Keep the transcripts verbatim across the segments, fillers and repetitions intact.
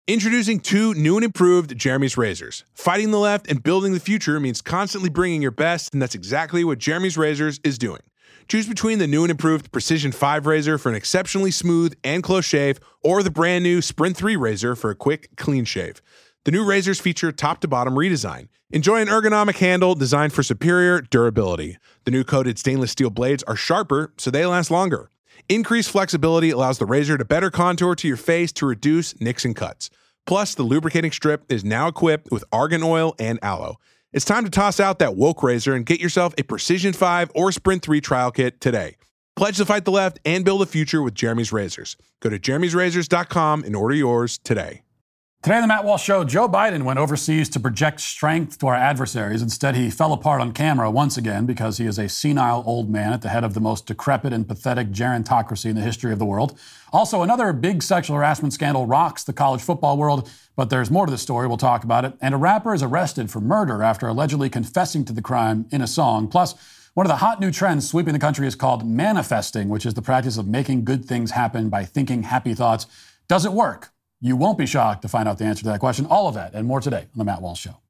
Introducing two new and improved Jeremy's razors. Fighting the left and building the future means constantly bringing your best, and that's exactly what Jeremy's Razors is doing. Choose between the new and improved Precision five razor for an exceptionally smooth and close shave, or the brand new Sprint three razor for a quick, clean shave. The new razors feature top-to-bottom redesign. Enjoy an ergonomic handle designed for superior durability. The new coated stainless steel blades are sharper, so they last longer. Increased flexibility allows the razor to better contour to your face to reduce nicks and cuts. Plus, the lubricating strip is now equipped with argan oil and aloe. It's time to toss out that woke razor and get yourself a Precision five or Sprint three trial kit today. Pledge to fight the left and build a future with Jeremy's Razors. Go to jeremy's razors dot com and order yours today. Today on the Matt Walsh Show, Joe Biden went overseas to project strength to our adversaries. Instead, he fell apart on camera once again because he is a senile old man at the head of the most decrepit and pathetic gerontocracy in the history of the world. Also, another big sexual harassment scandal rocks the college football world, but there's more to the story. We'll talk about it. And a rapper is arrested for murder after allegedly confessing to the crime in a song. Plus, one of the hot new trends sweeping the country is called manifesting, which is the practice of making good things happen by thinking happy thoughts. Does it work? You won't be shocked to find out the answer to that question. All of that and more today on The Matt Walsh Show.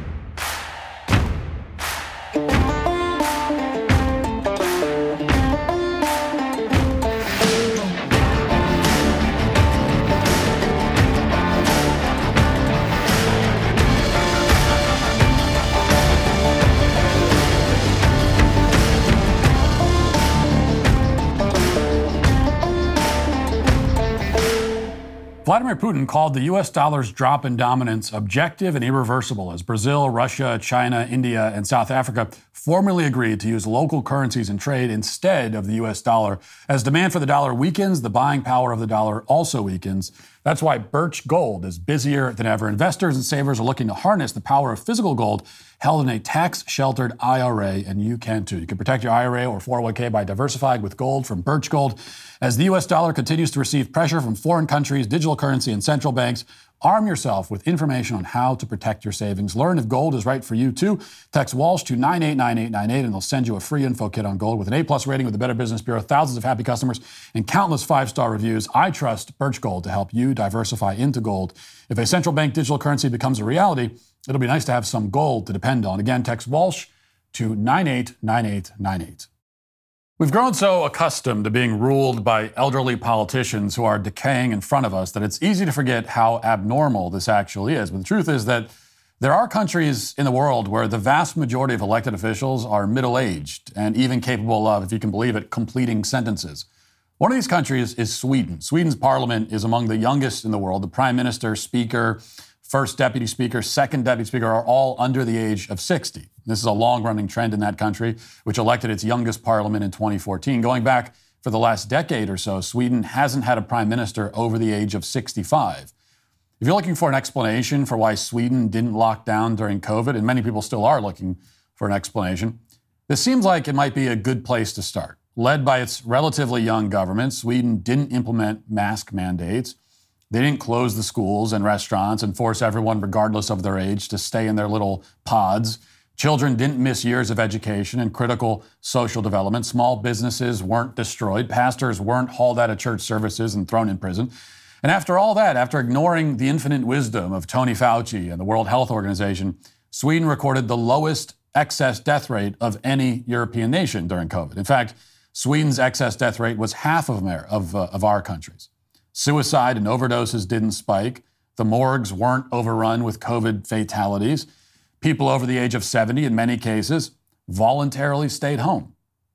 Vladimir Putin called the U S dollar's drop in dominance objective and irreversible as Brazil, Russia, China, India, and South Africa formally agreed to use local currencies in trade instead of the U S dollar. As demand for the dollar weakens, the buying power of the dollar also weakens. That's why Birch Gold is busier than ever. Investors and savers are looking to harness the power of physical gold held in a tax-sheltered I R A, and you can too. You can protect your I R A or four oh one k by diversifying with gold from Birch Gold. As the U S dollar continues to receive pressure from foreign countries, digital currency, and central banks, arm yourself with information on how to protect your savings. Learn if gold is right for you, too. Text Walsh to nine eight nine eight nine eight, and they'll send you a free info kit on gold with an A-plus rating with the Better Business Bureau, thousands of happy customers, and countless five-star reviews. I trust Birch Gold to help you diversify into gold. If a central bank digital currency becomes a reality, it'll be nice to have some gold to depend on. Again, text Walsh to nine eight nine eight nine eight. We've grown so accustomed to being ruled by elderly politicians who are decaying in front of us that it's easy to forget how abnormal this actually is. But the truth is that there are countries in the world where the vast majority of elected officials are middle-aged and even capable of, if you can believe it, completing sentences. One of these countries is Sweden. Sweden's parliament is among the youngest in the world. The prime minister, speaker, first deputy speaker, second deputy speaker are all under the age of sixty. This is a long-running trend in that country, which elected its youngest parliament in twenty fourteen. Going back for the last decade or so, Sweden hasn't had a prime minister over the age of sixty-five. If you're looking for an explanation for why Sweden didn't lock down during COVID, and many people still are looking for an explanation, this seems like it might be a good place to start. Led by its relatively young government, Sweden didn't implement mask mandates. They didn't close the schools and restaurants and force everyone, regardless of their age, to stay in their little pods. Children didn't miss years of education and critical social development. Small businesses weren't destroyed. Pastors weren't hauled out of church services and thrown in prison. And after all that, after ignoring the infinite wisdom of Tony Fauci and the World Health Organization, Sweden recorded the lowest excess death rate of any European nation during COVID. In fact, Sweden's excess death rate was half of, Amer- of, uh, of our country's. Suicide and overdoses didn't spike. The morgues weren't overrun with COVID fatalities. People over the age of seventy, in many cases, voluntarily stayed home.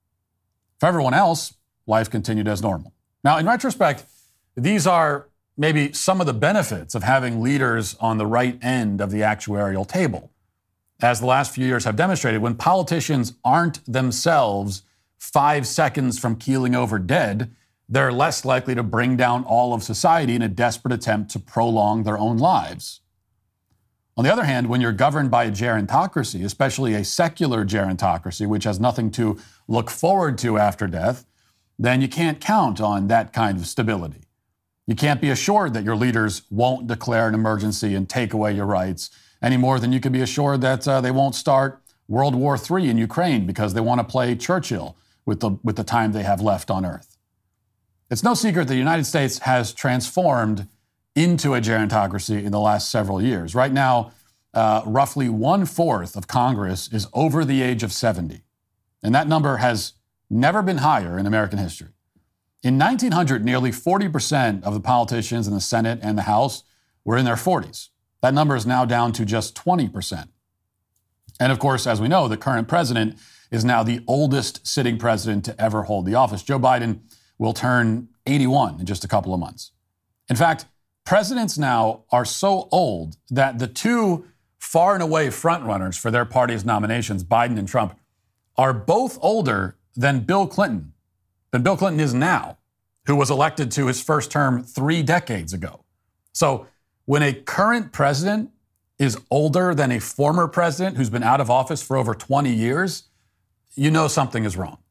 For everyone else, life continued as normal. Now, in retrospect, these are maybe some of the benefits of having leaders on the right end of the actuarial table. As the last few years have demonstrated, when politicians aren't themselves five seconds from keeling over dead, they're less likely to bring down all of society in a desperate attempt to prolong their own lives. On the other hand, when you're governed by a gerontocracy, especially a secular gerontocracy, which has nothing to look forward to after death, then you can't count on that kind of stability. You can't be assured that your leaders won't declare an emergency and take away your rights any more than you can be assured that uh, they won't start World War Three in Ukraine because they want to play Churchill with the, with the time they have left on Earth. It's no secret that the United States has transformed into a gerontocracy in the last several years. Right now, uh, roughly one-fourth of Congress is over the age of seventy. And that number has never been higher in American history. In nineteen hundred, nearly forty percent of the politicians in the Senate and the House were in their forties. That number is now down to just twenty percent. And of course, as we know, the current president is now the oldest sitting president to ever hold the office. Joe Biden will turn eighty-one in just a couple of months. In fact, presidents now are so old that the two far and away frontrunners for their party's nominations, Biden and Trump, are both older than Bill Clinton, than Bill Clinton is now, who was elected to his first term three decades ago. So when a current president is older than a former president who's been out of office for over twenty years, you know something is wrong.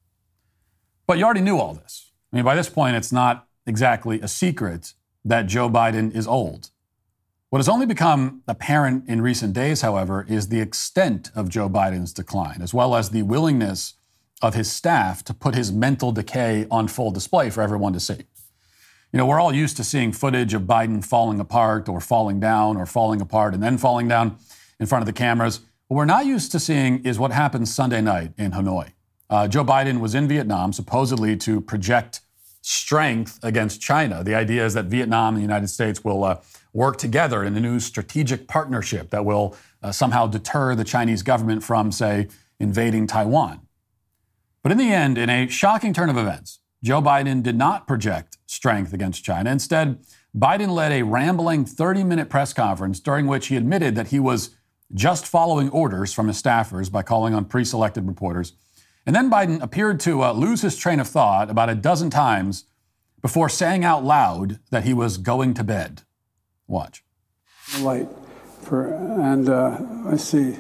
But you already knew all this. I mean, by this point, it's not exactly a secret that Joe Biden is old. What has only become apparent in recent days, however, is the extent of Joe Biden's decline, as well as the willingness of his staff to put his mental decay on full display for everyone to see. You know, we're all used to seeing footage of Biden falling apart or falling down or falling apart and then falling down in front of the cameras. What we're not used to seeing is what happened Sunday night in Hanoi. Uh, Joe Biden was in Vietnam, supposedly to project strength against China. The idea is that Vietnam and the United States will uh, work together in a new strategic partnership that will uh, somehow deter the Chinese government from, say, invading Taiwan. But in the end, in a shocking turn of events, Joe Biden did not project strength against China. Instead, Biden led a rambling thirty-minute press conference during which he admitted that he was just following orders from his staffers by calling on pre-selected reporters. And then Biden appeared to uh, lose his train of thought about a dozen times before saying out loud that he was going to bed. Watch. Light for, and uh, let's see.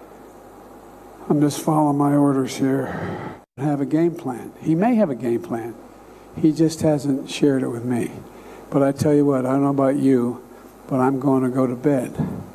I'm just following my orders here. I have a game plan. He may have a game plan. He just hasn't shared it with me. But I tell you what, I don't know about you, but I'm going to go to bed.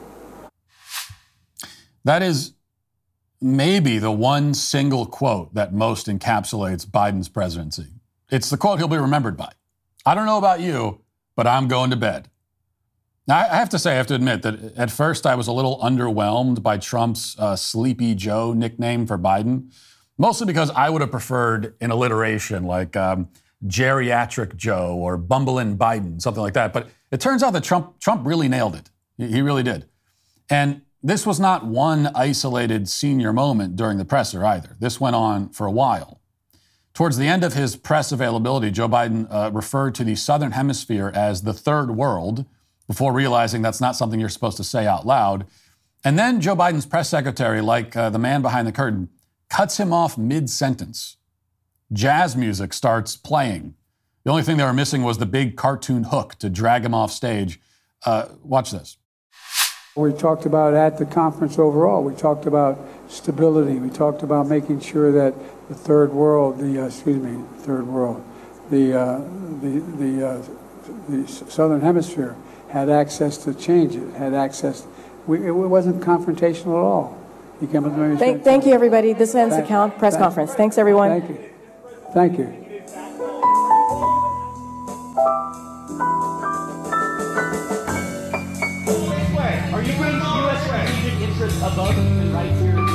That is maybe the one single quote that most encapsulates Biden's presidency. It's the quote he'll be remembered by. I don't know about you, but I'm going to bed. Now, I have to say, I have to admit that at first I was a little underwhelmed by Trump's uh, Sleepy Joe nickname for Biden, mostly because I would have preferred an alliteration like um, Geriatric Joe or Bumblein Biden, something like that. But it turns out that Trump Trump really nailed it. He really did. And this was not one isolated senior moment during the presser either. This went on for a while. Towards the end of his press availability, Joe Biden uh, referred to the Southern Hemisphere as the third world before realizing that's not something you're supposed to say out loud. And then Joe Biden's press secretary, like uh, the man behind the curtain, cuts him off mid-sentence. Jazz music starts playing. The only thing they were missing was the big cartoon hook to drag him off stage. Uh, watch this. We talked about at the conference overall, we talked about stability. We talked about making sure that the third world, the, uh, excuse me, third world, the, uh, the, the, uh, the Southern Hemisphere had access to change it, had access. We, it wasn't confrontational at all. He came up to me thank, thank you, everybody. This ends thank, the count press thank, conference. Thanks, everyone. Thank you. Thank you. Are you putting U S strategic interests above human rights here in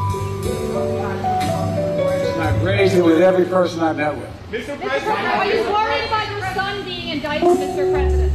Vietnam? I've raised it with every person I've met with. Mister President, are you worried about your son being indicted, Mister President?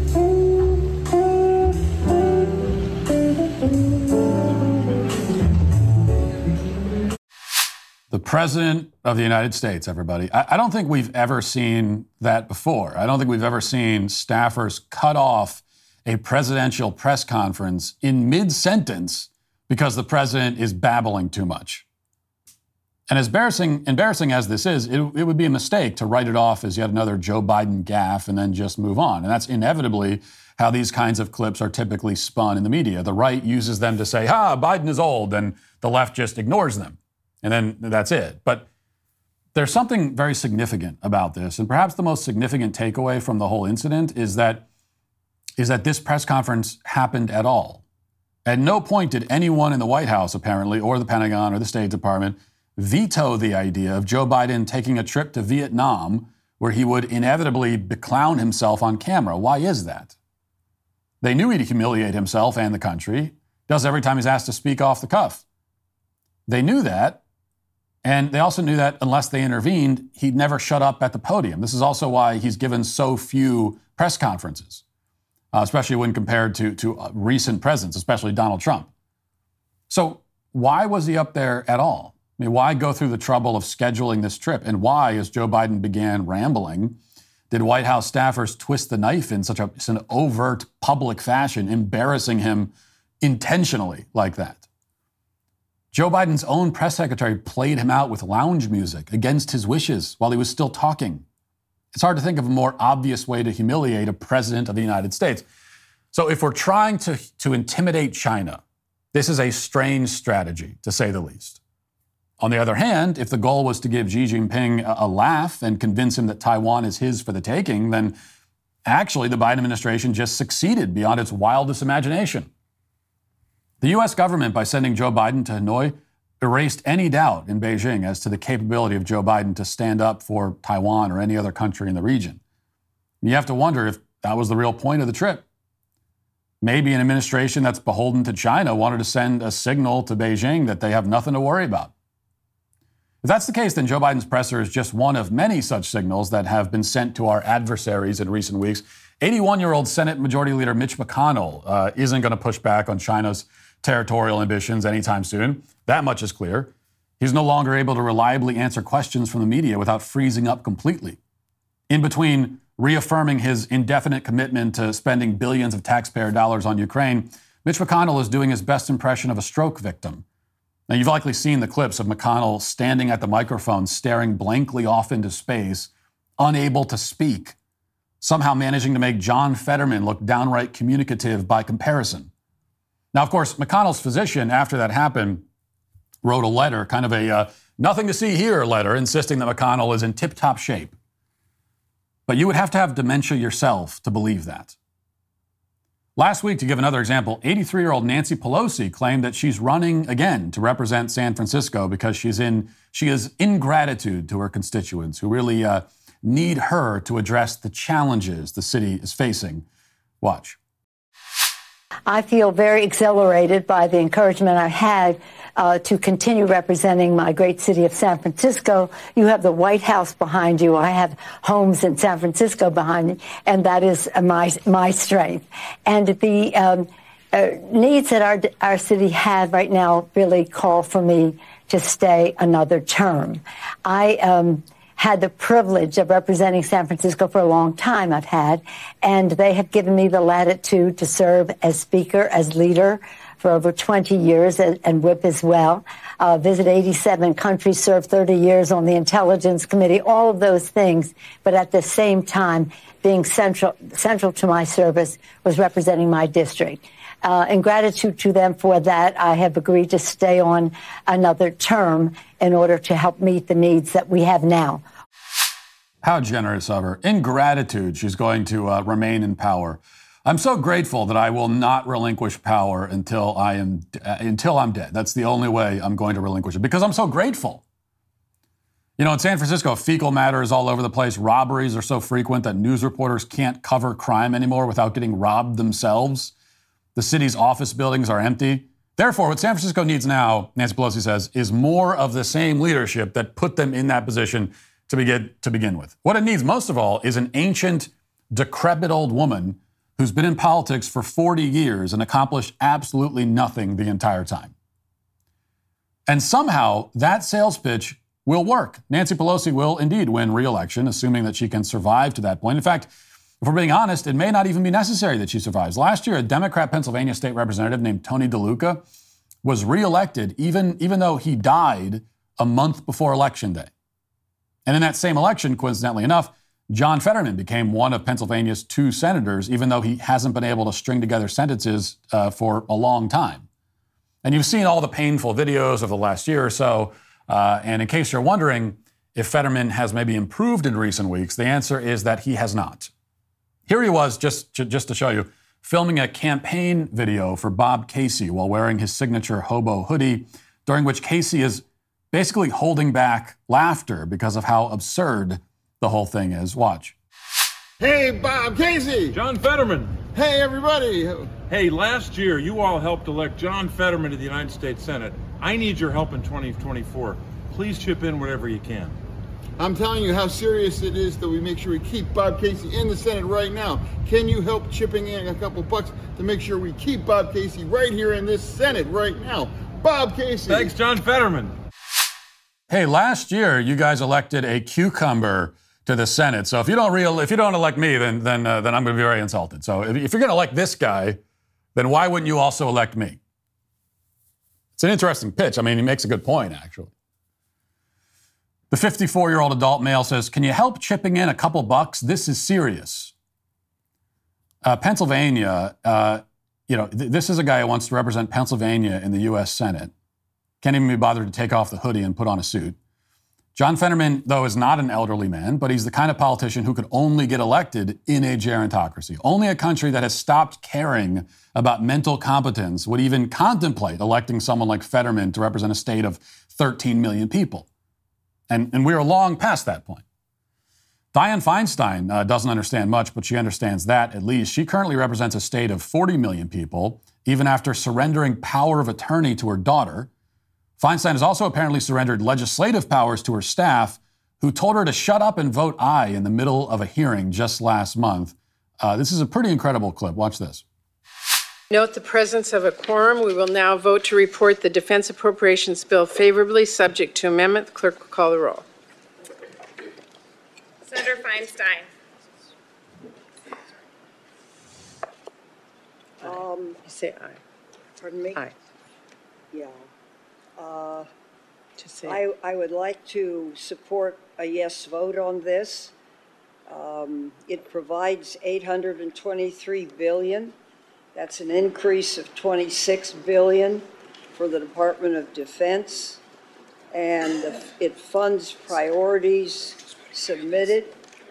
The President of the United States, everybody. I, I don't think we've ever seen that before. I don't think we've ever seen staffers cut off a presidential press conference in mid-sentence because the president is babbling too much. And as embarrassing, embarrassing as this is, it, it would be a mistake to write it off as yet another Joe Biden gaffe and then just move on. And that's inevitably how these kinds of clips are typically spun in the media. The right uses them to say, ha, Biden is old, and the left just ignores them. And then that's it. But there's something very significant about this. And perhaps the most significant takeaway from the whole incident is that is that this press conference happened at all. At no point did anyone in the White House, apparently, or the Pentagon or the State Department, veto the idea of Joe Biden taking a trip to Vietnam where he would inevitably beclown himself on camera. Why is that? They knew he'd humiliate himself and the country. Does every time he's asked to speak off the cuff. They knew that. And they also knew that unless they intervened, he'd never shut up at the podium. This is also why he's given so few press conferences, uh, especially when compared to, to uh, recent presidents, especially Donald Trump. So why was he up there at all? I mean, why go through the trouble of scheduling this trip? And why, as Joe Biden began rambling, did White House staffers twist the knife in such a, an overt public fashion, embarrassing him intentionally like that? Joe Biden's own press secretary played him out with lounge music against his wishes while he was still talking. It's hard to think of a more obvious way to humiliate a president of the United States. So if we're trying to, to intimidate China, this is a strange strategy, to say the least. On the other hand, if the goal was to give Xi Jinping a, a laugh and convince him that Taiwan is his for the taking, then actually the Biden administration just succeeded beyond its wildest imagination. The U S government, by sending Joe Biden to Hanoi, erased any doubt in Beijing as to the capability of Joe Biden to stand up for Taiwan or any other country in the region. You have to wonder if that was the real point of the trip. Maybe an administration that's beholden to China wanted to send a signal to Beijing that they have nothing to worry about. If that's the case, then Joe Biden's presser is just one of many such signals that have been sent to our adversaries in recent weeks. eighty-one-year-old Senate Majority Leader Mitch McConnell uh, isn't going to push back on China's territorial ambitions anytime soon. That much is clear. He's no longer able to reliably answer questions from the media without freezing up completely. In between reaffirming his indefinite commitment to spending billions of taxpayer dollars on Ukraine, Mitch McConnell is doing his best impression of a stroke victim. Now, you've likely seen the clips of McConnell standing at the microphone, staring blankly off into space, unable to speak, somehow managing to make John Fetterman look downright communicative by comparison. Now, of course, McConnell's physician, after that happened, wrote a letter, kind of a uh, nothing to see here letter, insisting that McConnell is in tip-top shape. But you would have to have dementia yourself to believe that. Last week, to give another example, eighty-three-year-old Nancy Pelosi claimed that she's running again to represent San Francisco because she's in she is ingratitude to her constituents who really uh, need her to address the challenges the city is facing. Watch. I feel very exhilarated by the encouragement I had uh, to continue representing my great city of San Francisco. You have the White House behind you. I have homes in San Francisco behind me, and that is my my strength. And the um, uh, needs that our our city have right now really call for me to stay another term. I um, had the privilege of representing San Francisco for a long time. I've had, and they have given me the latitude to serve as speaker, as leader for over twenty years, and, and whip as well. Uh, visit eighty-seven countries, serve thirty years on the Intelligence Committee, all of those things. But at the same time, being central central to my service was representing my district. Uh, in gratitude to them for that, I have agreed to stay on another term in order to help meet the needs that we have now. How generous of her. In gratitude, she's going to uh, remain in power. I'm so grateful that I will not relinquish power until I am uh, until I'm dead. That's the only way I'm going to relinquish it, because I'm so grateful. You know, in San Francisco, fecal matter is all over the place. Robberies are so frequent that news reporters can't cover crime anymore without getting robbed themselves. The city's office buildings are empty. Therefore, what San Francisco needs now, Nancy Pelosi says, is more of the same leadership that put them in that position to begin, to begin with. What it needs most of all is an ancient, decrepit old woman who's been in politics for forty years and accomplished absolutely nothing the entire time. And somehow that sales pitch will work. Nancy Pelosi will indeed win re-election, assuming that she can survive to that point. In fact, if we're being honest, it may not even be necessary that she survives. Last year, a Democrat Pennsylvania state representative named Tony DeLuca was reelected even, even though he died a month before Election Day. And in that same election, coincidentally enough, John Fetterman became one of Pennsylvania's two senators, even though he hasn't been able to string together sentences uh, for a long time. And you've seen all the painful videos of the last year or so. Uh, and in case you're wondering if Fetterman has maybe improved in recent weeks, the answer is that he has not. Here he was, just, just to show you, filming a campaign video for Bob Casey while wearing his signature hobo hoodie, during which Casey is basically holding back laughter because of how absurd the whole thing is. Watch. Hey, Bob Casey. John Fetterman. Hey, everybody. Hey, last year you all helped elect John Fetterman to the United States Senate. I need your help in twenty twenty-four. Please chip in whatever you can. I'm telling you how serious it is that we make sure we keep Bob Casey in the Senate right now. Can you help chipping in a couple bucks to make sure we keep Bob Casey right here in this Senate right now? Bob Casey. Thanks, John Fetterman. Hey, last year you guys elected a cucumber to the Senate. So if you don't real, if you don't elect me, then then uh, then I'm going to be very insulted. So if, if you're going to elect this guy, then why wouldn't you also elect me? It's an interesting pitch. I mean, he makes a good point, actually. The fifty-four-year-old adult male says, "Can you help chipping in a couple bucks? This is serious." Uh, Pennsylvania, uh, you know, th- this is a guy who wants to represent Pennsylvania in the U S Senate. Can't even be bothered to take off the hoodie and put on a suit. John Fetterman, though, is not an elderly man, but he's the kind of politician who could only get elected in a gerontocracy. Only a country that has stopped caring about mental competence would even contemplate electing someone like Fetterman to represent a state of thirteen million people. And, and we are long past that point. Dianne Feinstein uh, doesn't understand much, but she understands that at least. She currently represents a state of forty million people, even after surrendering power of attorney to her daughter. Feinstein has also apparently surrendered legislative powers to her staff, who told her to shut up and vote aye in the middle of a hearing just last month. Uh, this is a pretty incredible clip. Watch this. Note the presence of a quorum. We will now vote to report the Defense Appropriations Bill favorably, subject to amendment. The clerk will call the roll. Senator Feinstein. Um, you say aye. Pardon me? Aye. Yeah. Uh, Just say I, I would like to support a yes vote on this. Um, it provides eight hundred twenty-three billion dollars. That's an increase of twenty-six billion dollars for the Department of Defense. And the, it funds priorities submitted.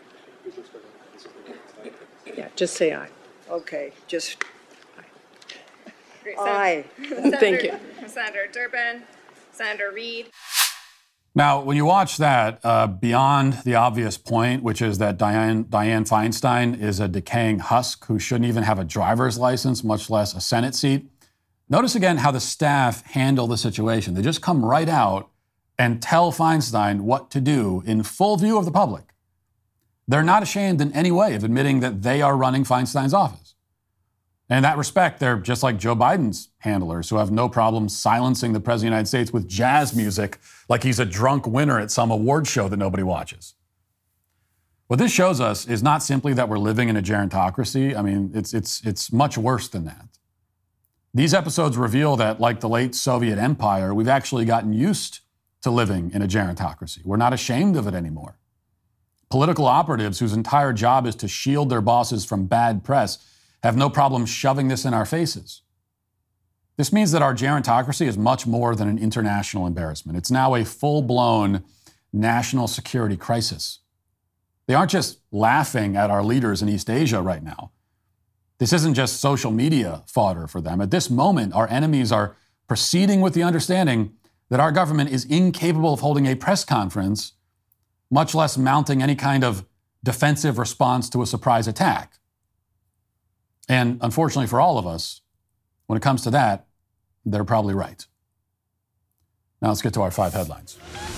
Yeah, just say aye. Okay, just Great. aye. Senator, Thank you. Senator Durbin, Senator Reid. Now, when you watch that, uh, beyond the obvious point, which is that Dianne, Dianne Feinstein is a decaying husk who shouldn't even have a driver's license, much less a Senate seat, notice again how the staff handle the situation. They just come right out and tell Feinstein what to do in full view of the public. They're not ashamed in any way of admitting that they are running Feinstein's office. And in that respect, they're just like Joe Biden's handlers, who have no problem silencing the President of the United States with jazz music like he's a drunk winner at some award show that nobody watches. What this shows us is not simply that we're living in a gerontocracy. I mean, it's, it's, it's much worse than that. These episodes reveal that, like the late Soviet Empire, we've actually gotten used to living in a gerontocracy. We're not ashamed of it anymore. Political operatives whose entire job is to shield their bosses from bad press have no problem shoving this in our faces. This means that our gerontocracy is much more than an international embarrassment. It's now a full-blown national security crisis. They aren't just laughing at our leaders in East Asia right now. This isn't just social media fodder for them. At this moment, our enemies are proceeding with the understanding that our government is incapable of holding a press conference, much less mounting any kind of defensive response to a surprise attack. And unfortunately for all of us, when it comes to that, they're probably right. Now let's get to our five headlines.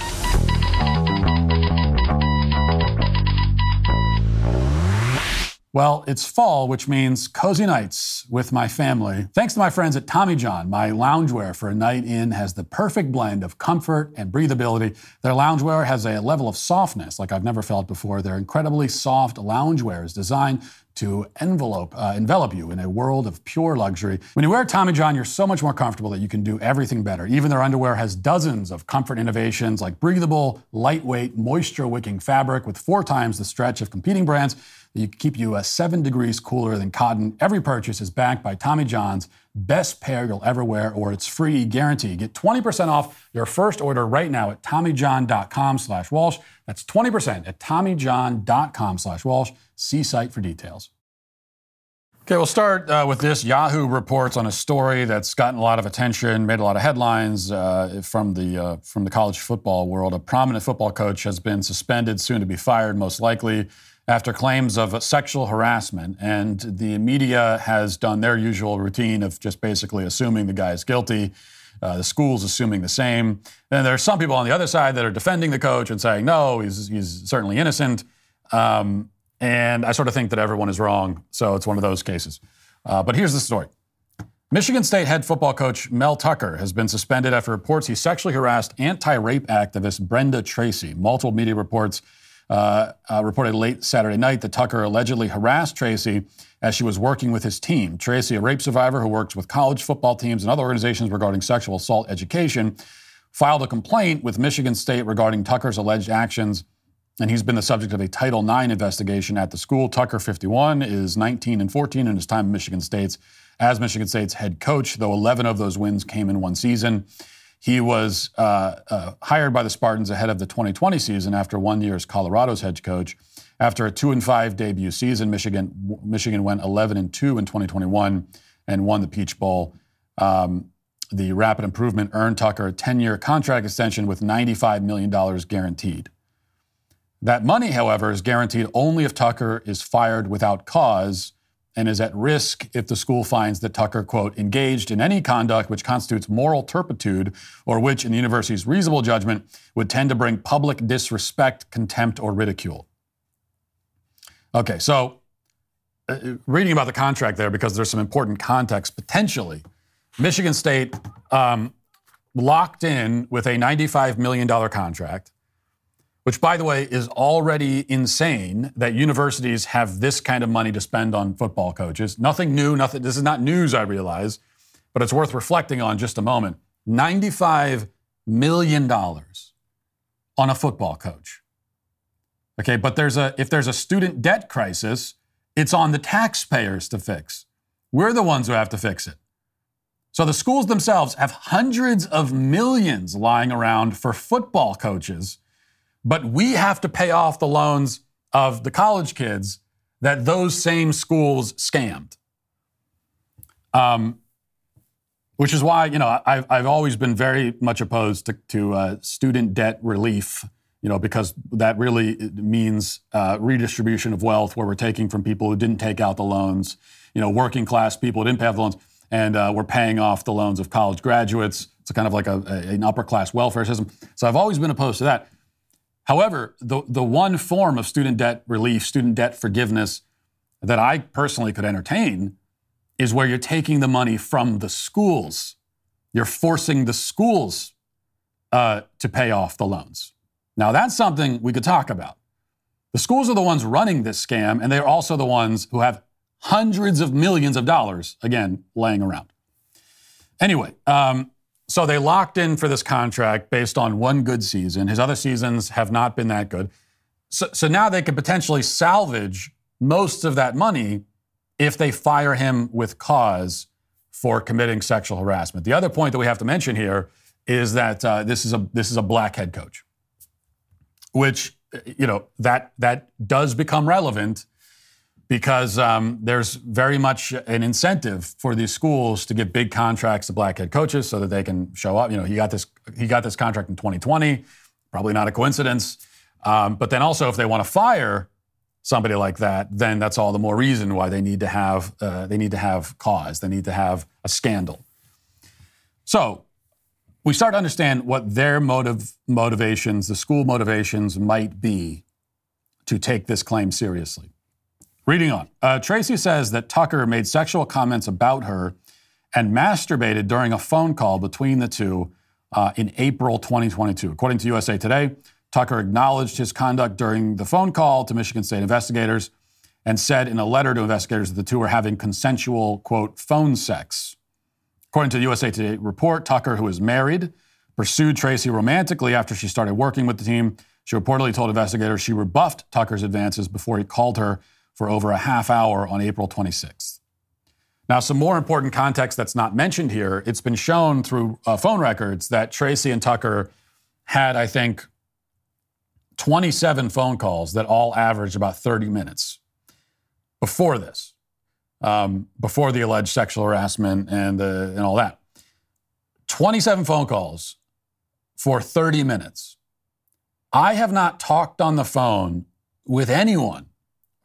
Well, it's fall, which means cozy nights with my family. Thanks to my friends at Tommy John, my loungewear for a night in has the perfect blend of comfort and breathability. Their loungewear has a level of softness like I've never felt before. Their incredibly soft loungewear is designed to envelope, uh, envelop you in a world of pure luxury. When you wear Tommy John, you're so much more comfortable that you can do everything better. Even their underwear has dozens of comfort innovations like breathable, lightweight, moisture-wicking fabric with four times the stretch of competing brands. You keep you uh, seven degrees cooler than cotton. Every purchase is backed by Tommy John's best pair you'll ever wear, or it's free guarantee. Get twenty percent off your first order right now at TommyJohn.com slash Walsh. That's twenty percent at TommyJohn.com slash Walsh. See site for details. Okay, we'll start uh, with this. Yahoo reports on a story that's gotten a lot of attention, made a lot of headlines uh, from the uh, from the college football world. A prominent football coach has been suspended, soon to be fired, most likely, after claims of sexual harassment. And the media has done their usual routine of just basically assuming the guy is guilty. Uh, the school's assuming the same. And there are some people on the other side that are defending the coach and saying, no, he's, he's certainly innocent. Um, and I sort of think that everyone is wrong. So it's one of those cases. Uh, but here's the story. Michigan State head football coach Mel Tucker has been suspended after reports he sexually harassed anti-rape activist Brenda Tracy. Multiple media reports uh, uh, reported late Saturday night that Tucker allegedly harassed Tracy as she was working with his team. Tracy, a rape survivor who works with college football teams and other organizations regarding sexual assault education, filed a complaint with Michigan State regarding Tucker's alleged actions, and he's been the subject of a Title nine investigation at the school. Tucker, fifty-one, is nineteen and fourteen in his time at Michigan State's as Michigan State's head coach, though eleven of those wins came in one season. He was uh, uh, hired by the Spartans ahead of the twenty twenty season after one year as Colorado's head coach. After a two and five debut season, Michigan Michigan went eleven and two in twenty twenty-one and won the Peach Bowl. Um, the rapid improvement earned Tucker a ten-year contract extension with ninety-five million dollars guaranteed. That money, however, is guaranteed only if Tucker is fired without cause and is at risk if the school finds that Tucker, quote, engaged in any conduct which constitutes moral turpitude or which, in the university's reasonable judgment, would tend to bring public disrespect, contempt, or ridicule. Okay, so uh, reading about the contract there, because there's some important context potentially, Michigan State um, locked in with a ninety-five million dollars contract, which, by the way, is already insane that universities have this kind of money to spend on football coaches. Nothing new, nothing. This is not news, I realize, but it's worth reflecting on just a moment. ninety-five million dollars on a football coach. Okay, but there's a if there's a student debt crisis, it's on the taxpayers to fix. We're the ones who have to fix it. So the schools themselves have hundreds of millions lying around for football coaches, but we have to pay off the loans of the college kids that those same schools scammed. Um, which is why, you know, I've, I've always been very much opposed to, to uh, student debt relief, you know, because that really means uh, redistribution of wealth where we're taking from people who didn't take out the loans, you know, working class people who didn't pay off the loans, and uh, we're paying off the loans of college graduates. It's kind of like a, a, an upper class welfare system. So I've always been opposed to that. However, the, the one form of student debt relief, student debt forgiveness that I personally could entertain is where you're taking the money from the schools. You're forcing the schools uh, to pay off the loans. Now, that's something we could talk about. The schools are the ones running this scam, and they're also the ones who have hundreds of millions of dollars, again, laying around. Anyway, um, so they locked in for this contract based on one good season. His other seasons have not been that good. So, so now they could potentially salvage most of that money if they fire him with cause for committing sexual harassment. The other point that we have to mention here is that uh, this is a this is a black head coach, which, you know, that that does become relevant because um, there's very much an incentive for these schools to give big contracts to black head coaches so that they can show up. You know, he got this he got this contract in twenty twenty, probably not a coincidence. Um, but then also, if they want to fire somebody like that, then that's all the more reason why they need to have uh, they need to have cause. They need to have a scandal. So we start to understand what their motive motivations, the school motivations, might be to take this claim seriously. Reading on, uh, Tracy says that Tucker made sexual comments about her and masturbated during a phone call between the two uh, in April twenty twenty-two. According to U S A Today, Tucker acknowledged his conduct during the phone call to Michigan State investigators and said in a letter to investigators that the two were having consensual, quote, phone sex. According to the U S A Today report, Tucker, who is married, pursued Tracy romantically after she started working with the team. She reportedly told investigators she rebuffed Tucker's advances before he called her for over a half hour on April twenty-sixth. Now, some more important context that's not mentioned here. It's been shown through uh, phone records that Tracy and Tucker had, I think, twenty-seven phone calls that all averaged about thirty minutes before this, um, before the alleged sexual harassment and, uh, and all that. twenty-seven phone calls for thirty minutes. I have not talked on the phone with anyone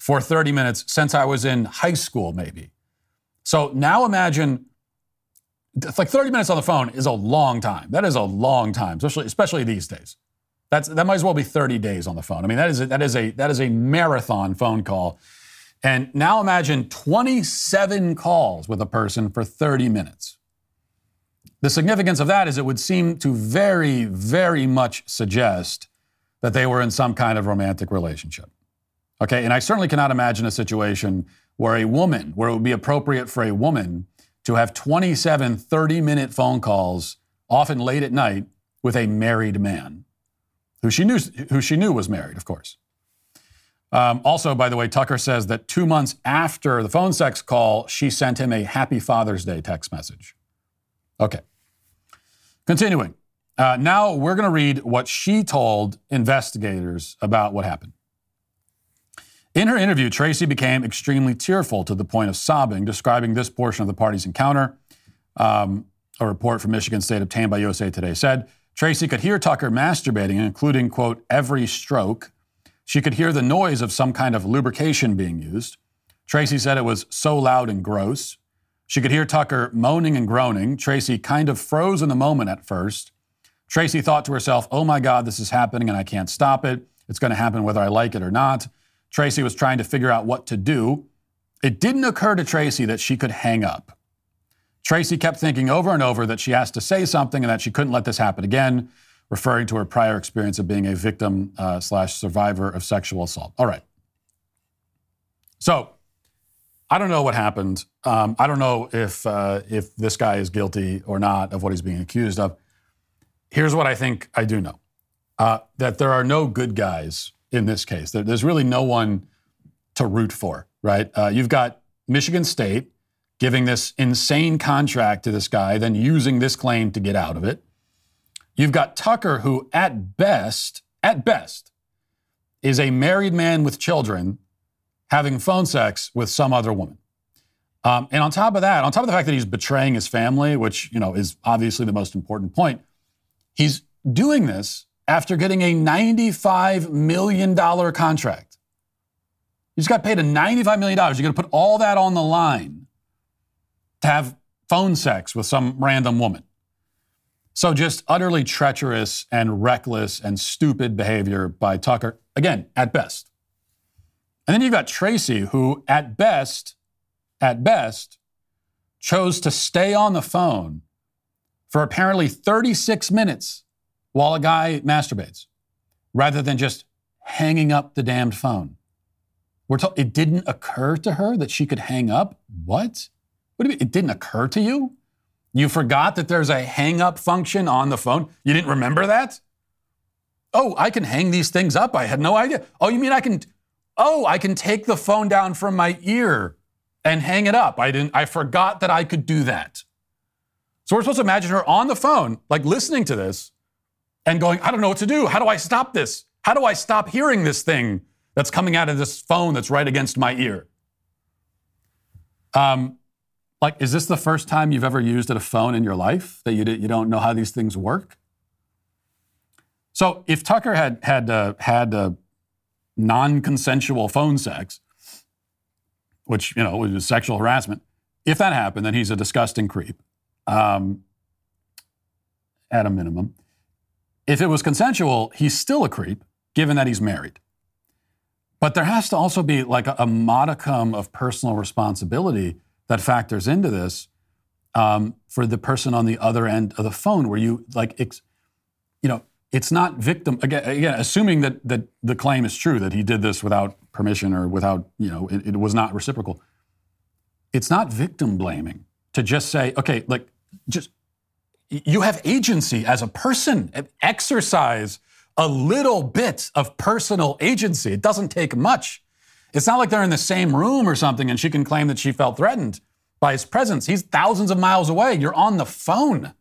for thirty minutes since I was in high school, maybe. So now imagine, it's like thirty minutes on the phone is a long time. That is a long time, especially especially these days. That's that might as well be thirty days on the phone. I mean, that is a, that is a that is a marathon phone call. And now imagine twenty-seven calls with a person for thirty minutes. The significance of that is it would seem to very, very much suggest that they were in some kind of romantic relationship. Okay, and I certainly cannot imagine a situation where a woman, where it would be appropriate for a woman to have twenty-seven thirty-minute phone calls, often late at night, with a married man, who she knew, who she knew was married, of course. Um, also, by the way, Tucker says that two months after the phone sex call, she sent him a Happy Father's Day text message. Okay. Continuing. Uh, now we're going to read what she told investigators about what happened. In her interview, Tracy became extremely tearful to the point of sobbing, describing this portion of the party's encounter. Um, a report from Michigan State obtained by U S A Today said, Tracy could hear Tucker masturbating, including, quote, every stroke. She could hear the noise of some kind of lubrication being used. Tracy said it was so loud and gross. She could hear Tucker moaning and groaning. Tracy kind of froze in the moment at first. Tracy thought to herself, oh my God, this is happening and I can't stop it. It's going to happen whether I like it or not. Tracy was trying to figure out what to do. It didn't occur to Tracy that she could hang up. Tracy kept thinking over and over that she has to say something and that she couldn't let this happen again, referring to her prior experience of being a victim uh, slash survivor of sexual assault. All right. So I don't know what happened. Um, I don't know if uh, if this guy is guilty or not of what he's being accused of. Here's what I think I do know. Uh, that there are no good guys in this case. There, there's really no one to root for, right? Uh, you've got Michigan State giving this insane contract to this guy, then using this claim to get out of it. You've got Tucker, who at best, at best, is a married man with children having phone sex with some other woman. Um, and on top of that, on top of the fact that he's betraying his family, which, you know, is obviously the most important point, he's doing this after getting a ninety-five million dollars contract. You just got paid a ninety-five million dollars. You're going to put all that on the line to have phone sex with some random woman. So just utterly treacherous and reckless and stupid behavior by Tucker, again, at best. And then you've got Tracy, who at best, at best, chose to stay on the phone for apparently thirty-six minutes while a guy masturbates, rather than just hanging up the damned phone. We're told it didn't occur to her that she could hang up? What? What do you mean? It didn't occur to you? You forgot that there's a hang up function on the phone? You didn't remember that? Oh, I can hang these things up. I had no idea. Oh, you mean I can, oh, I can take the phone down from my ear and hang it up. I didn't, I forgot that I could do that. So we're supposed to imagine her on the phone, like listening to this and going, I don't know what to do. How do I stop this? How do I stop hearing this thing that's coming out of this phone that's right against my ear? Um, like, is this the first time you've ever used a phone in your life that you, you don't know how these things work? So if Tucker had had uh, had uh, non-consensual phone sex, which, you know, was sexual harassment, if that happened, then he's a disgusting creep, um, at a minimum. If it was consensual, he's still a creep, given that he's married. But there has to also be like a, a modicum of personal responsibility that factors into this um, for the person on the other end of the phone, where you like, it's, you know, it's not victim, again, again, assuming that, that the claim is true, that he did this without permission or without, you know, it, it was not reciprocal. It's not victim blaming to just say, okay, like, just, you have agency as a person. Exercise a little bit of personal agency. It doesn't take much. It's not like they're in the same room or something and she can claim that she felt threatened by his presence. He's thousands of miles away. You're on the phone.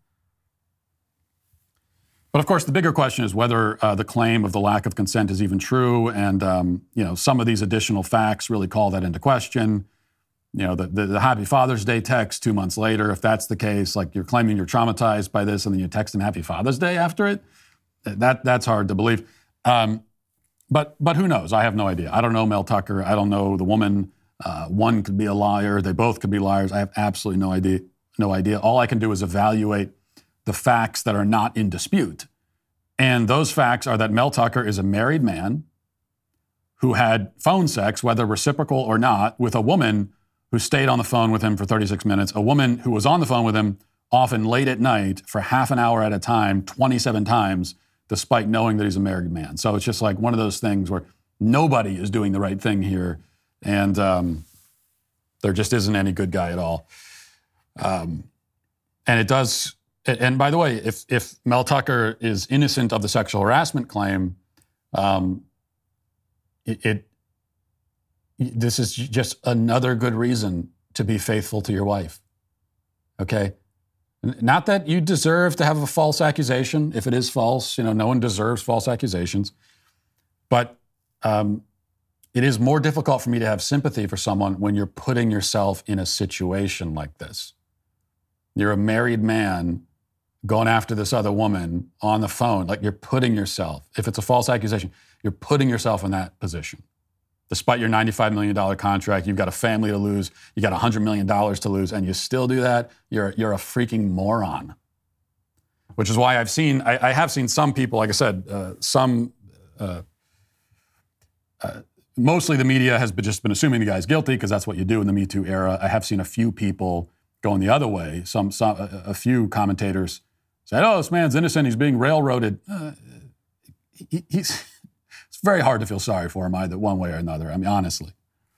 But of course, the bigger question is whether uh, the claim of the lack of consent is even true. And, um, you know, some of these additional facts really call that into question. You know, the, the, the Happy Father's Day text two months later, if that's the case, like you're claiming you're traumatized by this and then you text him Happy Father's Day after it, that that's hard to believe. Um, but but who knows? I have no idea. I don't know Mel Tucker. I don't know the woman. Uh, one could be a liar. They both could be liars. I have absolutely no idea. No idea. All I can do is evaluate the facts that are not in dispute. And those facts are that Mel Tucker is a married man who had phone sex, whether reciprocal or not, with a woman who stayed on the phone with him for thirty-six minutes, a woman who was on the phone with him often late at night for half an hour at a time, twenty-seven times, despite knowing that he's a married man. So it's just like one of those things where nobody is doing the right thing here, and um, there just isn't any good guy at all. Um, and it does, and by the way, if if Mel Tucker is innocent of the sexual harassment claim, um, it, it this is just another good reason to be faithful to your wife. Okay? Not that you deserve to have a false accusation. If it is false, you know, no one deserves false accusations. But um, it is more difficult for me to have sympathy for someone when you're putting yourself in a situation like this. You're a married man going after this other woman on the phone. Like, you're putting yourself, if it's a false accusation, you're putting yourself in that position. Despite your ninety-five million dollars contract, you've got a family to lose, you got one hundred million dollars to lose, and you still do that, you're, you're a freaking moron. Which is why I've seen, I, I have seen some people, like I said, uh, some, uh, uh, mostly the media has been, just been assuming the guy's guilty because that's what you do in the Me Too era. I have seen a few people going the other way. Some, some a, a few commentators said, oh, this man's innocent, he's being railroaded. Uh, he, he's... It's very hard to feel sorry for him either one way or another. I mean, honestly.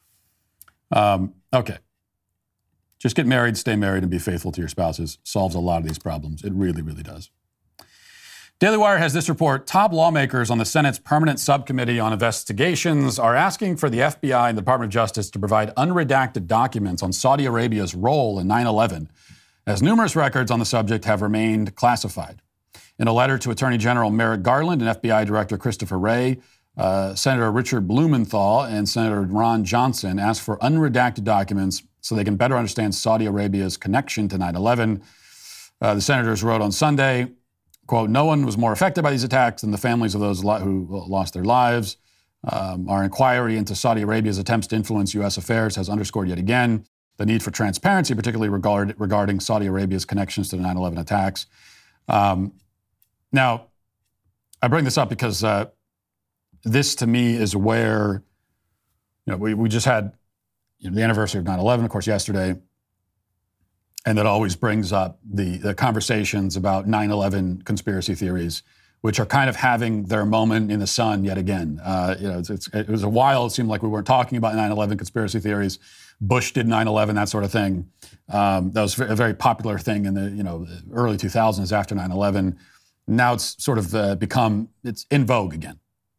Um, okay. Just get married, stay married, and be faithful to your spouses. Solves a lot of these problems. It really, really does. Daily Wire has this report. Top lawmakers on the Senate's Permanent Subcommittee on Investigations are asking for the F B I and the Department of Justice to provide unredacted documents on Saudi Arabia's role in nine eleven, as numerous records on the subject have remained classified. In a letter to Attorney General Merrick Garland and F B I Director Christopher Wray, Uh, Senator Richard Blumenthal and Senator Ron Johnson asked for unredacted documents so they can better understand Saudi Arabia's connection to nine eleven. Uh, the senators wrote on Sunday, quote, no one was more affected by these attacks than the families of those who lost their lives. Um, our inquiry into Saudi Arabia's attempts to influence U S affairs has underscored yet again the need for transparency, particularly regard, regarding Saudi Arabia's connections to the nine eleven attacks. Um, now, I bring this up because uh, this, to me, is where, you know, we, we just had you know, the anniversary of nine eleven, of course, yesterday, and that always brings up the, the conversations about nine eleven conspiracy theories, which are kind of having their moment in the sun yet again. Uh, you know, it's, it's, it was a while, it seemed like we weren't talking about nine eleven conspiracy theories. Bush did nine eleven, that sort of thing. Um, that was a very popular thing in the you know early two thousands after nine eleven. Now it's sort of uh, become, it's in vogue again.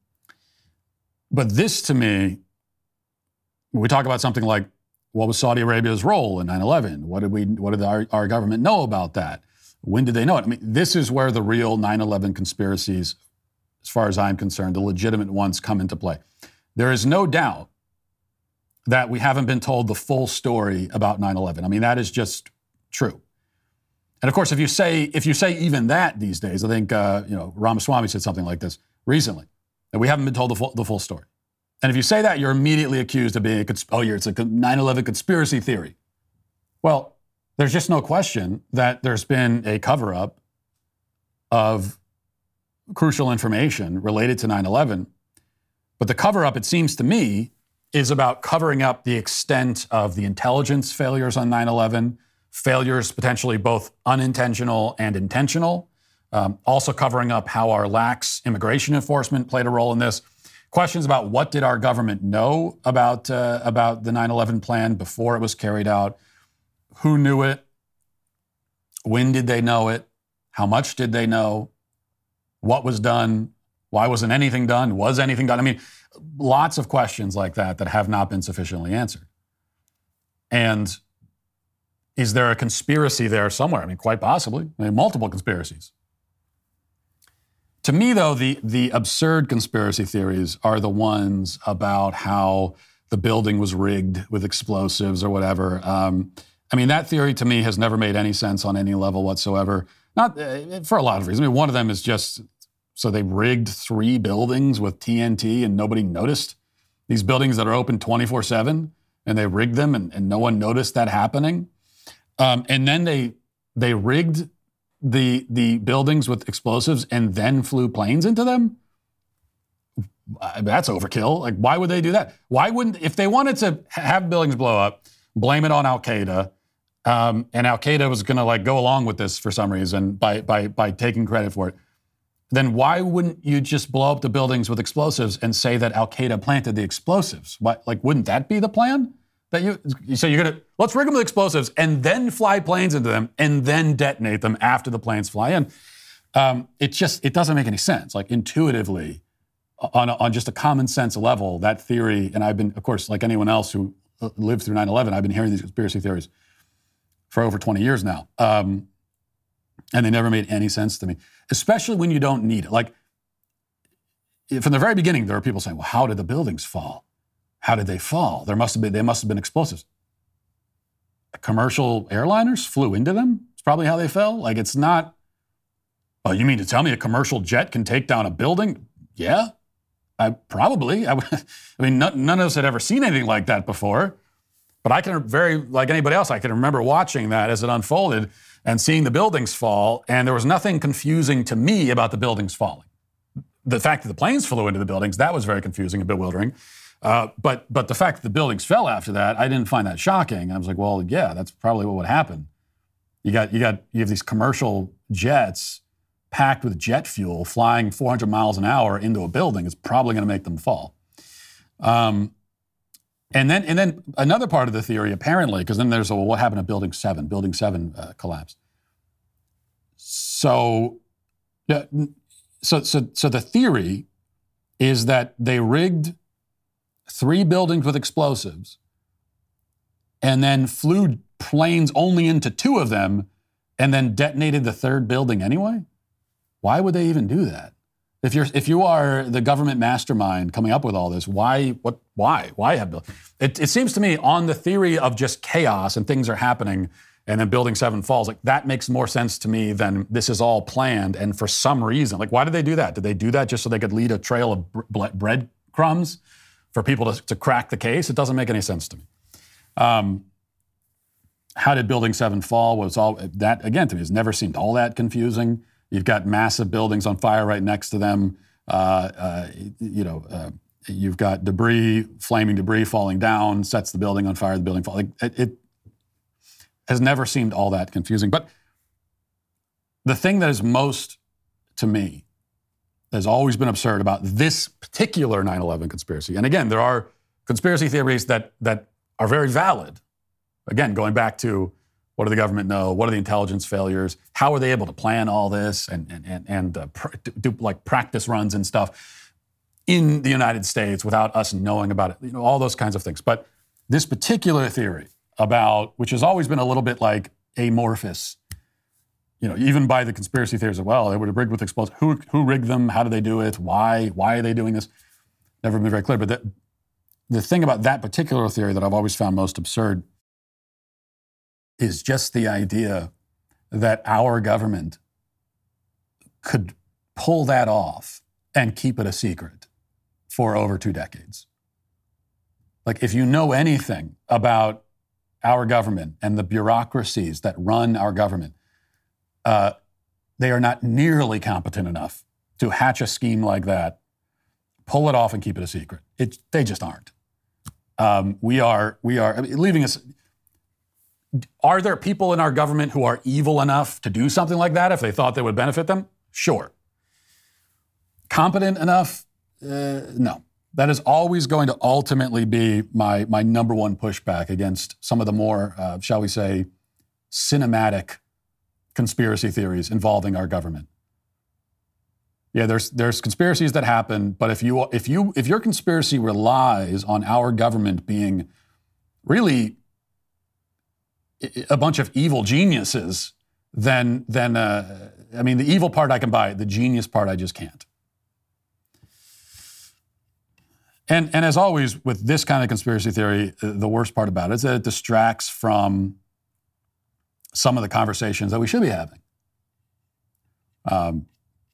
But this, to me, when we talk about something like, what was Saudi Arabia's role in nine eleven? What did we? What did our, our government know about that? When did they know it? I mean, this is where the real nine eleven conspiracies, as far as I'm concerned, the legitimate ones come into play. There is no doubt that we haven't been told the full story about nine eleven. I mean, that is just true. And of course, if you say if you say even that these days, I think uh, you know Ramaswamy said something like this recently, that we haven't been told the full, the full story. And if you say that, you're immediately accused of being a consp- oh, you're, it's a nine eleven conspiracy theory. Well, there's just no question that there's been a cover-up of crucial information related to nine eleven. But the cover-up, it seems to me, is about covering up the extent of the intelligence failures on nine eleven, failures potentially both unintentional and intentional, um, also covering up how our lax immigration enforcement played a role in this. Questions about what did our government know about uh, about the nine eleven plan before it was carried out? Who knew it? When did they know it? How much did they know? What was done? Why wasn't anything done? Was anything done? I mean, lots of questions like that that have not been sufficiently answered. And is there a conspiracy there somewhere? I mean, quite possibly. I mean, multiple conspiracies. To me, though, the, the absurd conspiracy theories are the ones about how the building was rigged with explosives or whatever. Um, I mean, that theory to me has never made any sense on any level whatsoever. Not uh, for a lot of reasons. I mean, one of them is just so they rigged three buildings with T N T and nobody noticed? These buildings that are open twenty-four seven, and they rigged them and, and no one noticed that happening. Um, and then they they rigged the the buildings with explosives and then flew planes into them? That's overkill. Like, why would they do that? Why wouldn't, if they wanted to have buildings blow up, blame it on Al-Qaeda, um, and Al-Qaeda was going to like go along with this for some reason by by by taking credit for it, then why wouldn't you just blow up the buildings with explosives and say that Al-Qaeda planted the explosives? Why, like, wouldn't that be the plan? That you so you're gonna let's rig them with explosives and then fly planes into them and then detonate them after the planes fly in. Um, it just it doesn't make any sense. Like intuitively, on a, on just a common sense level, that theory. And I've been, of course, like anyone else who lived through nine eleven, I've been hearing these conspiracy theories for over twenty years now, um, and they never made any sense to me. Especially when you don't need it. Like from the very beginning, there were people saying, "Well, how did the buildings fall? How did they fall? There must have been, they must have been explosives." Commercial airliners flew into them. It's probably how they fell. Like, it's not, oh, you mean to tell me a commercial jet can take down a building? Yeah, I probably. I, I mean, none, none of us had ever seen anything like that before. But I can very, like anybody else, I can remember watching that as it unfolded and seeing the buildings fall. And there was nothing confusing to me about the buildings falling. The fact that the planes flew into the buildings, that was very confusing and bewildering. Uh, but but the fact that the buildings fell after that, I didn't find that shocking. I was like, well, yeah, that's probably what would happen. You got you got you have these commercial jets packed with jet fuel flying four hundred miles an hour into a building. It's probably going to make them fall. Um, and then and then another part of the theory, apparently, because then there's a, well, what happened to Building Seven? Building Seven uh, collapsed. So yeah, so so so the theory is that they rigged three buildings with explosives and then flew planes only into two of them and then detonated the third building anyway? Why would they even do that? If you're if you are the government mastermind coming up with all this, why what why? Why have built it, it seems to me on the theory of just chaos and things are happening and then Building seven falls, like that makes more sense to me than this is all planned and for some reason. Like, why did they do that? Did they do that just so they could lead a trail of bre- breadcrumbs for people to, to crack the case? It doesn't make any sense to me. Um, how did Building seven fall? Was all that, again, to me, has never seemed all that confusing. You've got massive buildings on fire right next to them. Uh, uh, you know, uh, you've got debris, flaming debris falling down, sets the building on fire, the building falls. Like, it, it has never seemed all that confusing. But the thing that is most, to me, has always been absurd about this particular nine eleven conspiracy. And again, there are conspiracy theories that that are very valid. Again, going back to what do the government know? What are the intelligence failures? How are they able to plan all this and and and, and uh, pr- do like practice runs and stuff in the United States without us knowing about it? You know, all those kinds of things. But this particular theory about, which has always been a little bit like amorphous, you know, even by the conspiracy theories as well, they were rigged with explosives. Who who rigged them? How do they do it? Why? Why are they doing this? Never been very clear. But the, the thing about that particular theory that I've always found most absurd is just the idea that our government could pull that off and keep it a secret for over two decades. Like, if you know anything about our government and the bureaucracies that run our government, Uh, they are not nearly competent enough to hatch a scheme like that, pull it off, and keep it a secret. It, they just aren't. Um, we are, we are I mean, leaving us. Are there people in our government who are evil enough to do something like that if they thought they would benefit them? Sure. Competent enough? Uh, no. That is always going to ultimately be my my number one pushback against some of the more, uh, shall we say, cinematic conspiracy theories involving our government. Yeah, there's there's conspiracies that happen, but if you if you if your conspiracy relies on our government being really a bunch of evil geniuses, then then uh, I mean, the evil part I can buy, the genius part I just can't. And and as always with this kind of conspiracy theory, the worst part about it is that it distracts from some of the conversations that we should be having. Um,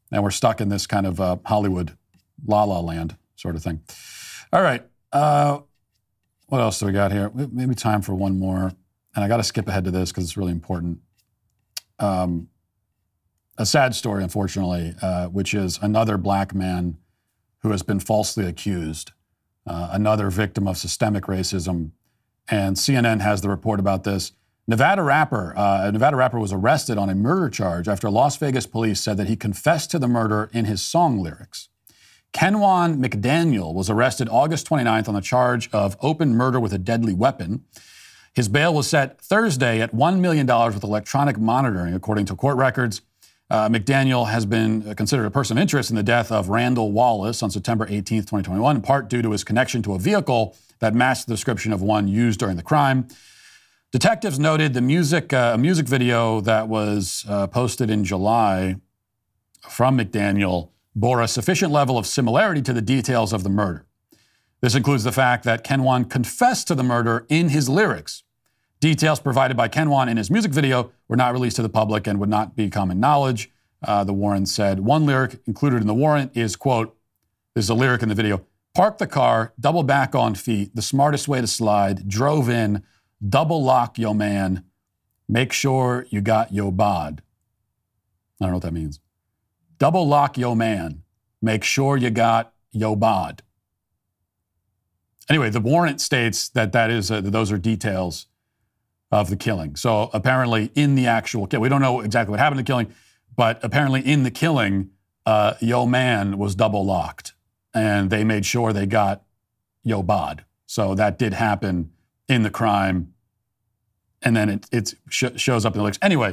And we're stuck in this kind of uh, Hollywood la la land sort of thing. All right. Uh, what else do we got here? Maybe time for one more. And I got to skip ahead to this because it's really important. Um, a sad story, unfortunately, uh, which is another black man who has been falsely accused, uh, another victim of systemic racism. And C N N has the report about this. Nevada rapper, uh, a Nevada rapper was arrested on a murder charge after Las Vegas police said that he confessed to the murder in his song lyrics. Kenwan McDaniel was arrested August twenty-ninth on the charge of open murder with a deadly weapon. His bail was set Thursday at one million dollars with electronic monitoring, according to court records. Uh, McDaniel has been considered a person of interest in the death of Randall Wallace on September eighteenth, twenty twenty-one, in part due to his connection to a vehicle that matched the description of one used during the crime. Detectives noted the music, uh, a music video that was uh, posted in July from McDaniel bore a sufficient level of similarity to the details of the murder. This includes the fact that Kenwan confessed to the murder in his lyrics. Details provided by Kenwan in his music video were not released to the public and would not be common knowledge. Uh, the warrant said one lyric included in the warrant is, quote, this is a lyric in the video, park the car, double back on feet, the smartest way to slide, drove in, double lock yo man, make sure you got yo bod. I don't know what that means. Double lock yo man, make sure you got yo bod. Anyway, the warrant states that that is uh, that those are details of the killing. So apparently in the actual killing, we don't know exactly what happened in the killing, but apparently in the killing, uh, yo man was double locked and they made sure they got yo bod. So that did happen in the crime. And then it, it sh- shows up in the lyrics. Anyway,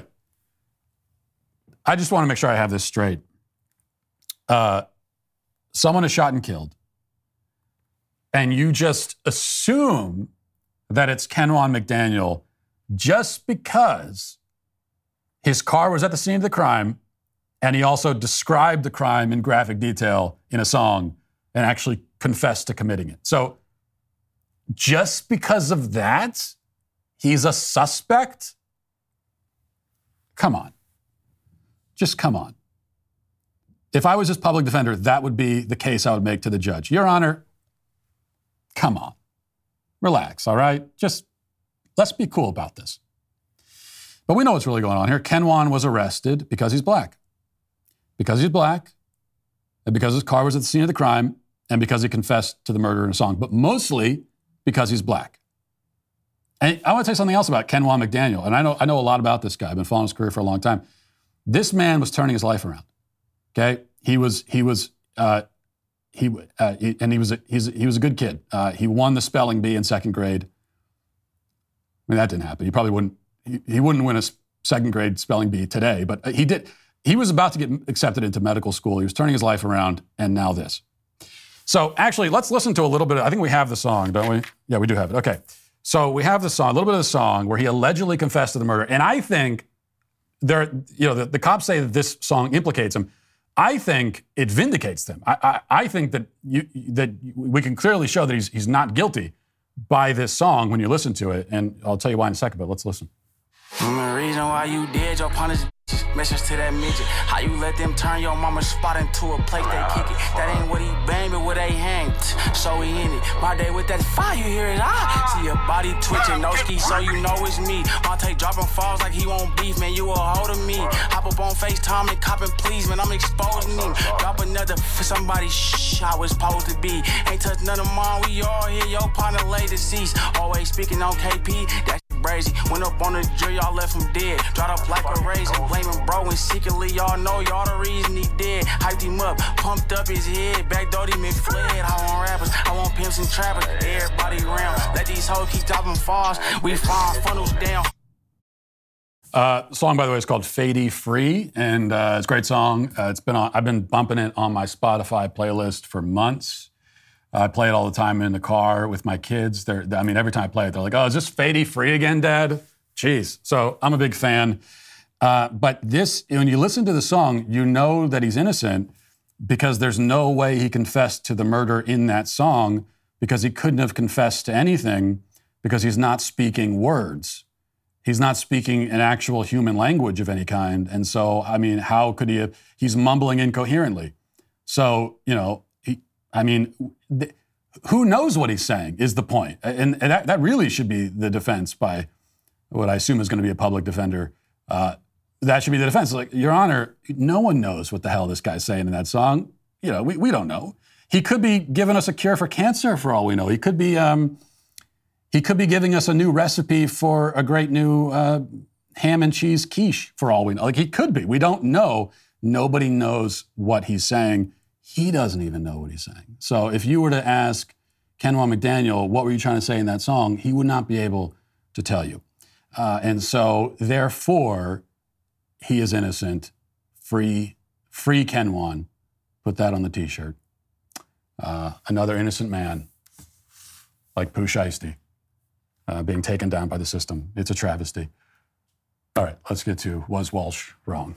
I just want to make sure I have this straight. Uh, someone is shot and killed. And you just assume that it's Kenwan McDaniel just because his car was at the scene of the crime and he also described the crime in graphic detail in a song and actually confessed to committing it. So just because of that, he's a suspect? Come on. Just come on. If I was his public defender, that would be the case I would make to the judge. Your Honor, come on. Relax, all right? Just let's be cool about this. But we know what's really going on here. Kenwan was arrested because he's black. Because he's black, and because his car was at the scene of the crime, and because he confessed to the murder in a song. But mostly because he's black. And I want to tell you something else about Kenwan McDaniel. And I know, I know a lot about this guy. I've been following his career for a long time. This man was turning his life around. Okay? He was, he was, uh, he, uh, he, and he was, a, he's, he was a good kid. Uh, he won the spelling bee in second grade. I mean, that didn't happen. He probably wouldn't, he, he wouldn't win a second grade spelling bee today, but he did. He was about to get accepted into medical school. He was turning his life around, and now this. So actually, let's listen to a little bit. Of, I think we have the song, don't we? Yeah, we do have it. Okay. So we have the song, a little bit of the song where he allegedly confessed to the murder. And I think there, you know, the, the cops say that this song implicates him. I think it vindicates them. I, I, I think that you, that we can clearly show that he's he's not guilty by this song when you listen to it. And I'll tell you why in a second, but let's listen. The reason why you did your punish. Message to that midget. How you let them turn your mama's spot into a place they kick it? That ain't what he bang, but where they hang. So he in it. My day with that fire, you hear it? I see your body twitching, no ski, so you know it's me. My take dropping falls like he won't beef, man. You a hold of me. Hop up on FaceTime and copping, please, man. I'm exposing him. Drop another for somebody. Shh, I was supposed to be. Ain't touch none of mine. We all here. Your partner lay deceased. Always speaking on K P. That crazy. Went up on the jury, y'all left him dead. Dropped up like a raisin. Blaming bro and secretly y'all know y'all the reason he dead. Hyped him up, pumped up his head. Backdoored him and fled. I want rappers, I want pimps and trappers. Everybody around. Let these hoes keep dropping falls. We find funnels down. Uh, song, by the way, is called Fady Free, and uh, it's a great song. Uh, it's been on, I've been bumping it on my Spotify playlist for months. I play it all the time in the car with my kids. They're, I mean, every time I play it, they're like, oh, is this Fady Free again, Dad? Jeez. So I'm a big fan. Uh, but this, when you listen to the song, you know that he's innocent because there's no way he confessed to the murder in that song because he couldn't have confessed to anything because he's not speaking words. He's not speaking an actual human language of any kind. And so, I mean, how could he have, he's mumbling incoherently. So, you know, he, I mean, th- who knows what he's saying is the point. And, and that, that really should be the defense by what I assume is going to be a public defender. Uh, that should be the defense. Like, Your Honor, no one knows what the hell this guy's saying in that song. You know, we, we don't know. He could be giving us a cure for cancer for all we know. He could be... Um, He could be giving us a new recipe for a great new uh, ham and cheese quiche for all we know. Like, he could be. We don't know. Nobody knows what he's saying. He doesn't even know what he's saying. So if you were to ask Kenwan McDaniel, what were you trying to say in that song? He would not be able to tell you. Uh, and so, therefore, he is innocent. Free, free Kenwan. Put that on the T-shirt. Uh, another innocent man, like Pooh Shiesty. Uh, being taken down by the system. It's a travesty. All right, let's get to Was Walsh Wrong?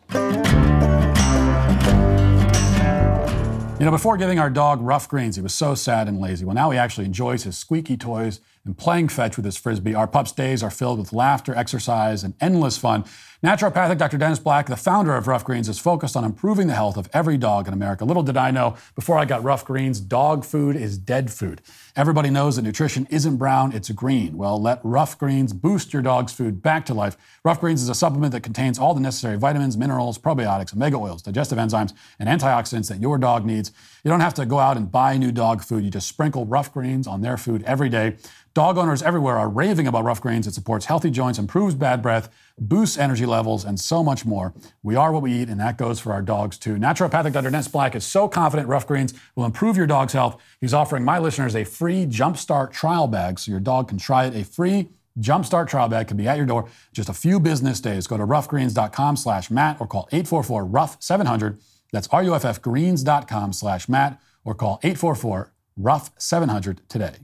You know, before giving our dog rough greens, he was so sad and lazy. Well, now he actually enjoys his squeaky toys and playing fetch with his Frisbee. Our pup's days are filled with laughter, exercise, and endless fun. Naturopathic Doctor Dennis Black, the founder of Rough Greens, is focused on improving the health of every dog in America. Little did I know, before I got Rough Greens, dog food is dead food. Everybody knows that nutrition isn't brown, it's green. Well, let Rough Greens boost your dog's food back to life. Rough Greens is a supplement that contains all the necessary vitamins, minerals, probiotics, omega oils, digestive enzymes, and antioxidants that your dog needs. You don't have to go out and buy new dog food. You just sprinkle Rough Greens on their food every day. Dog owners everywhere are raving about Rough Greens. It supports healthy joints, improves bad breath, boosts energy levels, and so much more. We are what we eat, and that goes for our dogs too. Naturopathic Doctor Dennis Black is so confident Rough Greens will improve your dog's health. He's offering my listeners a free Jumpstart trial bag so your dog can try it. A free Jumpstart trial bag can be at your door in just a few business days. Go to roughgreens.com slash Matt or call eight four four, rough seven hundred. That's R-U-F-F greens.com slash Matt or call eight four four, rough seven hundred today.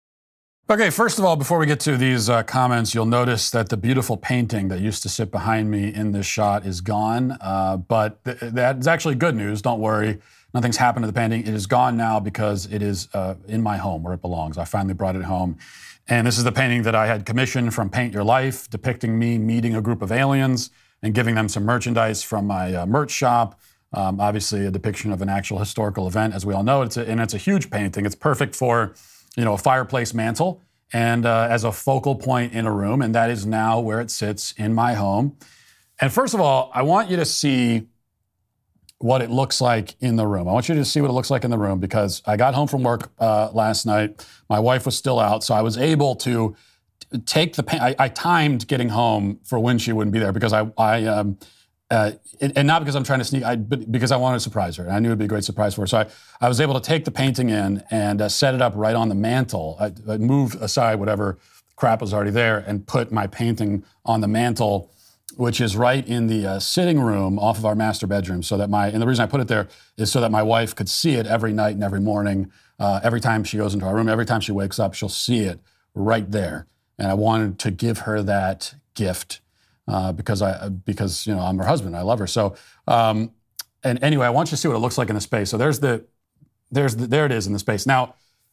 Okay, first of all, before we get to these uh, comments, you'll notice that the beautiful painting that used to sit behind me in this shot is gone. Uh, but th- that's actually good news. Don't worry. Nothing's happened to the painting. It is gone now because it is uh, in my home where it belongs. I finally brought it home. And this is the painting that I had commissioned from Paint Your Life, depicting me meeting a group of aliens and giving them some merchandise from my uh, merch shop. Um, obviously, a depiction of an actual historical event, as we all know. It's a, and it's a huge painting. It's perfect for, you know, a fireplace mantle and uh, as a focal point in a room. And that is now where it sits in my home. And first of all, I want you to see what it looks like in the room. I want you to see what it looks like in the room because I got home from work uh, last night. My wife was still out, so I was able to take the paint. I, I timed getting home for when she wouldn't be there because I, I um, uh, it, and not because I'm trying to sneak, I, but because I wanted to surprise her. And I knew it'd be a great surprise for her. So I, I was able to take the painting in and uh, set it up right on the mantle. I, I moved aside whatever crap was already there and put my painting on the mantle, which is right in the uh, sitting room off of our master bedroom. So that my, and the reason I put it there is so that my wife could see it every night and every morning. Uh, every time she goes into our room, every time she wakes up, she'll see it right there. And I wanted to give her that gift uh, because I, because you know, I'm her husband. I love her. So, um, and anyway, I want you to see what it looks like in the space. So there's the, there's the, there it is in the space. Now,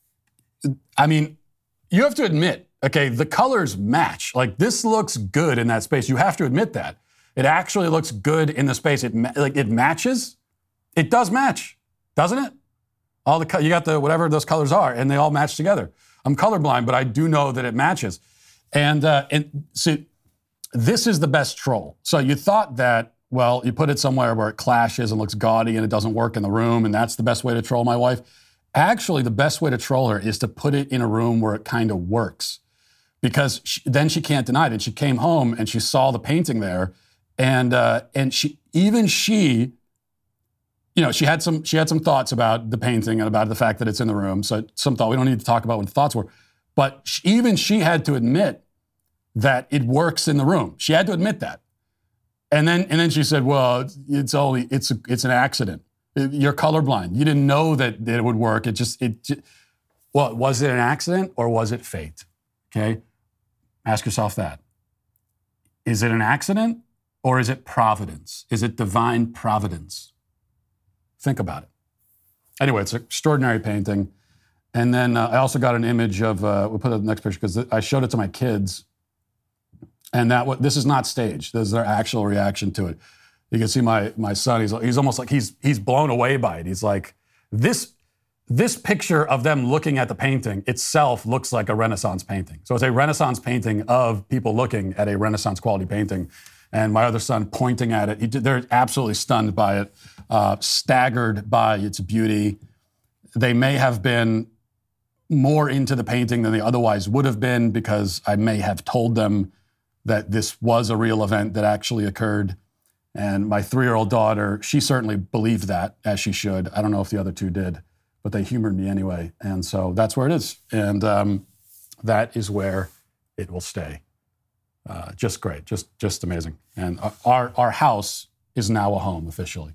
I mean, you have to admit, okay, the colors match. Like this looks good in that space. You have to admit that it actually looks good in the space. It ma- like it matches. It does match, doesn't it? All the you got the whatever those colors are, and they all match together. I'm colorblind, but I do know that it matches. And uh, and see, this is the best troll. So you thought that, well, you put it somewhere where it clashes and looks gaudy and it doesn't work in the room, and that's the best way to troll my wife. Actually, the best way to troll her is to put it in a room where it kind of works, because she, then she can't deny it. And she came home and she saw the painting there, and uh, and she even she. You know, she had some she had some thoughts about the painting and about the fact that it's in the room. So some thought, we don't need to talk about what the thoughts were. But she, even she had to admit that it works in the room. She had to admit that. And then and then she said, well, it's, it's only, it's a, it's an accident. You're colorblind. You didn't know that, that it would work. It just, it just, well, was it an accident or was it fate? Okay? Ask yourself that. Is it an accident or is it providence? Is it divine providence? Think about it. Anyway, it's an extraordinary painting. And then uh, I also got an image of, uh, we'll put it in the next picture because I showed it to my kids. And that what this is not staged. This is their actual reaction to it. You can see my my son. He's he's almost like he's he's blown away by it. He's like this. This picture of them looking at the painting itself looks like a Renaissance painting. So it's a Renaissance painting of people looking at a Renaissance quality painting. And my other son pointing at it. He, they're absolutely stunned by it, uh, staggered by its beauty. They may have been more into the painting than they otherwise would have been because I may have told them that this was a real event that actually occurred. And my three-year-old daughter, she certainly believed that, as she should. I don't know if the other two did, but they humored me anyway. And so that's where it is. And um, that is where it will stay. Uh, just great, just just amazing. And our our house is now a home officially.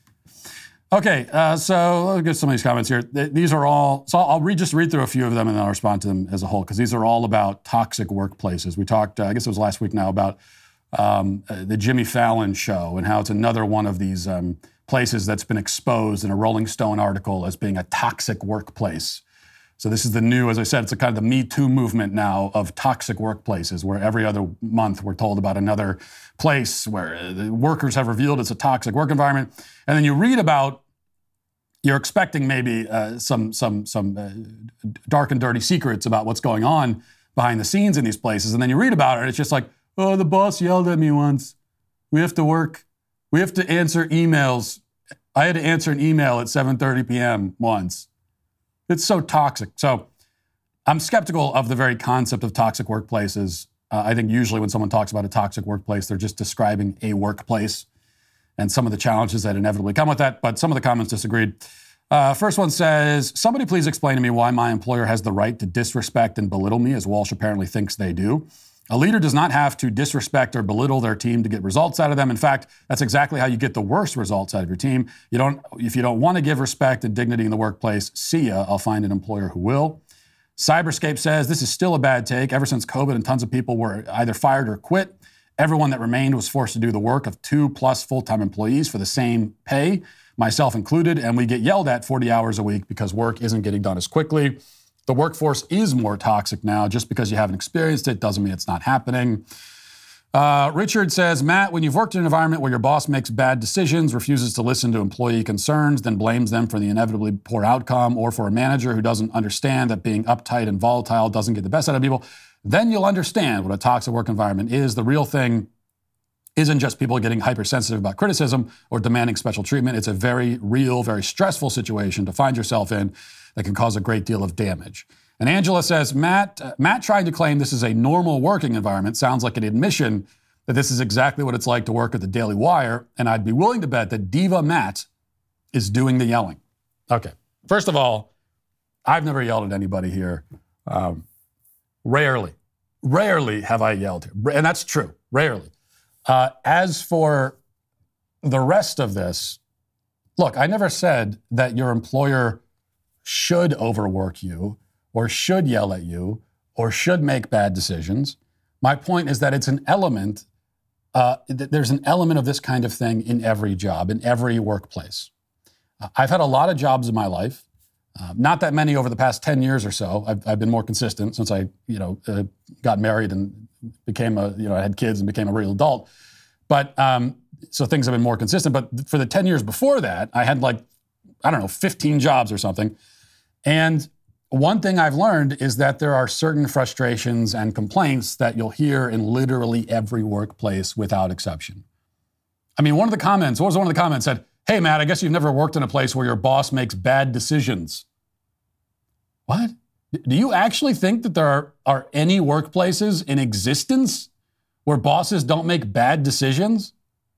Okay, uh, so let's get some of these comments here. These are all, so I'll read, just read through a few of them and then I'll respond to them as a whole, because these are all about toxic workplaces. We talked, uh, I guess it was last week now, about um, uh, the Jimmy Fallon show and how it's another one of these um, places that's been exposed in a Rolling Stone article as being a toxic workplace. So this is the new, as I said, it's a kind of the Me Too movement now of toxic workplaces, where every other month we're told about another place where the workers have revealed it's a toxic work environment. And then you read about, you're expecting maybe uh, some some some uh, dark and dirty secrets about what's going on behind the scenes in these places. And then you read about it and it's just like, oh, the boss yelled at me once. We have to work. We have to answer emails. I had to answer an email at seven thirty p.m. once. It's so toxic. So I'm skeptical of the very concept of toxic workplaces. Uh, I think usually when someone talks about a toxic workplace, they're just describing a workplace and some of the challenges that inevitably come with that. But some of the comments disagreed. Uh, first one says, somebody please explain to me why my employer has the right to disrespect and belittle me, as Walsh apparently thinks they do. A leader does not have to disrespect or belittle their team to get results out of them. In fact, that's exactly how you get the worst results out of your team. You don't, if you don't want to give respect and dignity in the workplace, see ya, I'll find an employer who will. Cyberscape says, this is still a bad take. Ever since COVID and tons of people were either fired or quit, everyone that remained was forced to do the work of two plus full-time employees for the same pay, myself included, and we get yelled at forty hours a week because work isn't getting done as quickly. The workforce is more toxic now. Just because you haven't experienced it doesn't mean it's not happening. Uh, Richard says, Matt, when you've worked in an environment where your boss makes bad decisions, refuses to listen to employee concerns, then blames them for the inevitably poor outcome, or for a manager who doesn't understand that being uptight and volatile doesn't get the best out of people, then you'll understand what a toxic work environment is. The real thing isn't just people getting hypersensitive about criticism or demanding special treatment. It's a very real, very stressful situation to find yourself in that can cause a great deal of damage. And Angela says, Matt, uh, Matt trying to claim this is a normal working environment sounds like an admission that this is exactly what it's like to work at the Daily Wire, and I'd be willing to bet that Diva Matt is doing the yelling. Okay, first of all, I've never yelled at anybody here. Um, rarely, rarely have I yelled here, and that's true, rarely. Uh, as for the rest of this, look, I never said that your employer should overwork you or should yell at you or should make bad decisions. My point is that it's an element, uh, th- there's an element of this kind of thing in every job, in every workplace. Uh, I've had a lot of jobs in my life, uh, not that many over the past ten years or so. I've, I've been more consistent since I, you know, uh, got married and became a, you know, I had kids and became a real adult. But um, so things have been more consistent. But for the ten years before that, I had like, I don't know, fifteen jobs or something. And one thing I've learned is that there are certain frustrations and complaints that you'll hear in literally every workplace without exception. I mean, one of the comments, what was one of the comments said, hey, Matt, I guess you've never worked in a place where your boss makes bad decisions. What? Do you actually think that there are, are any workplaces in existence where bosses don't make bad decisions?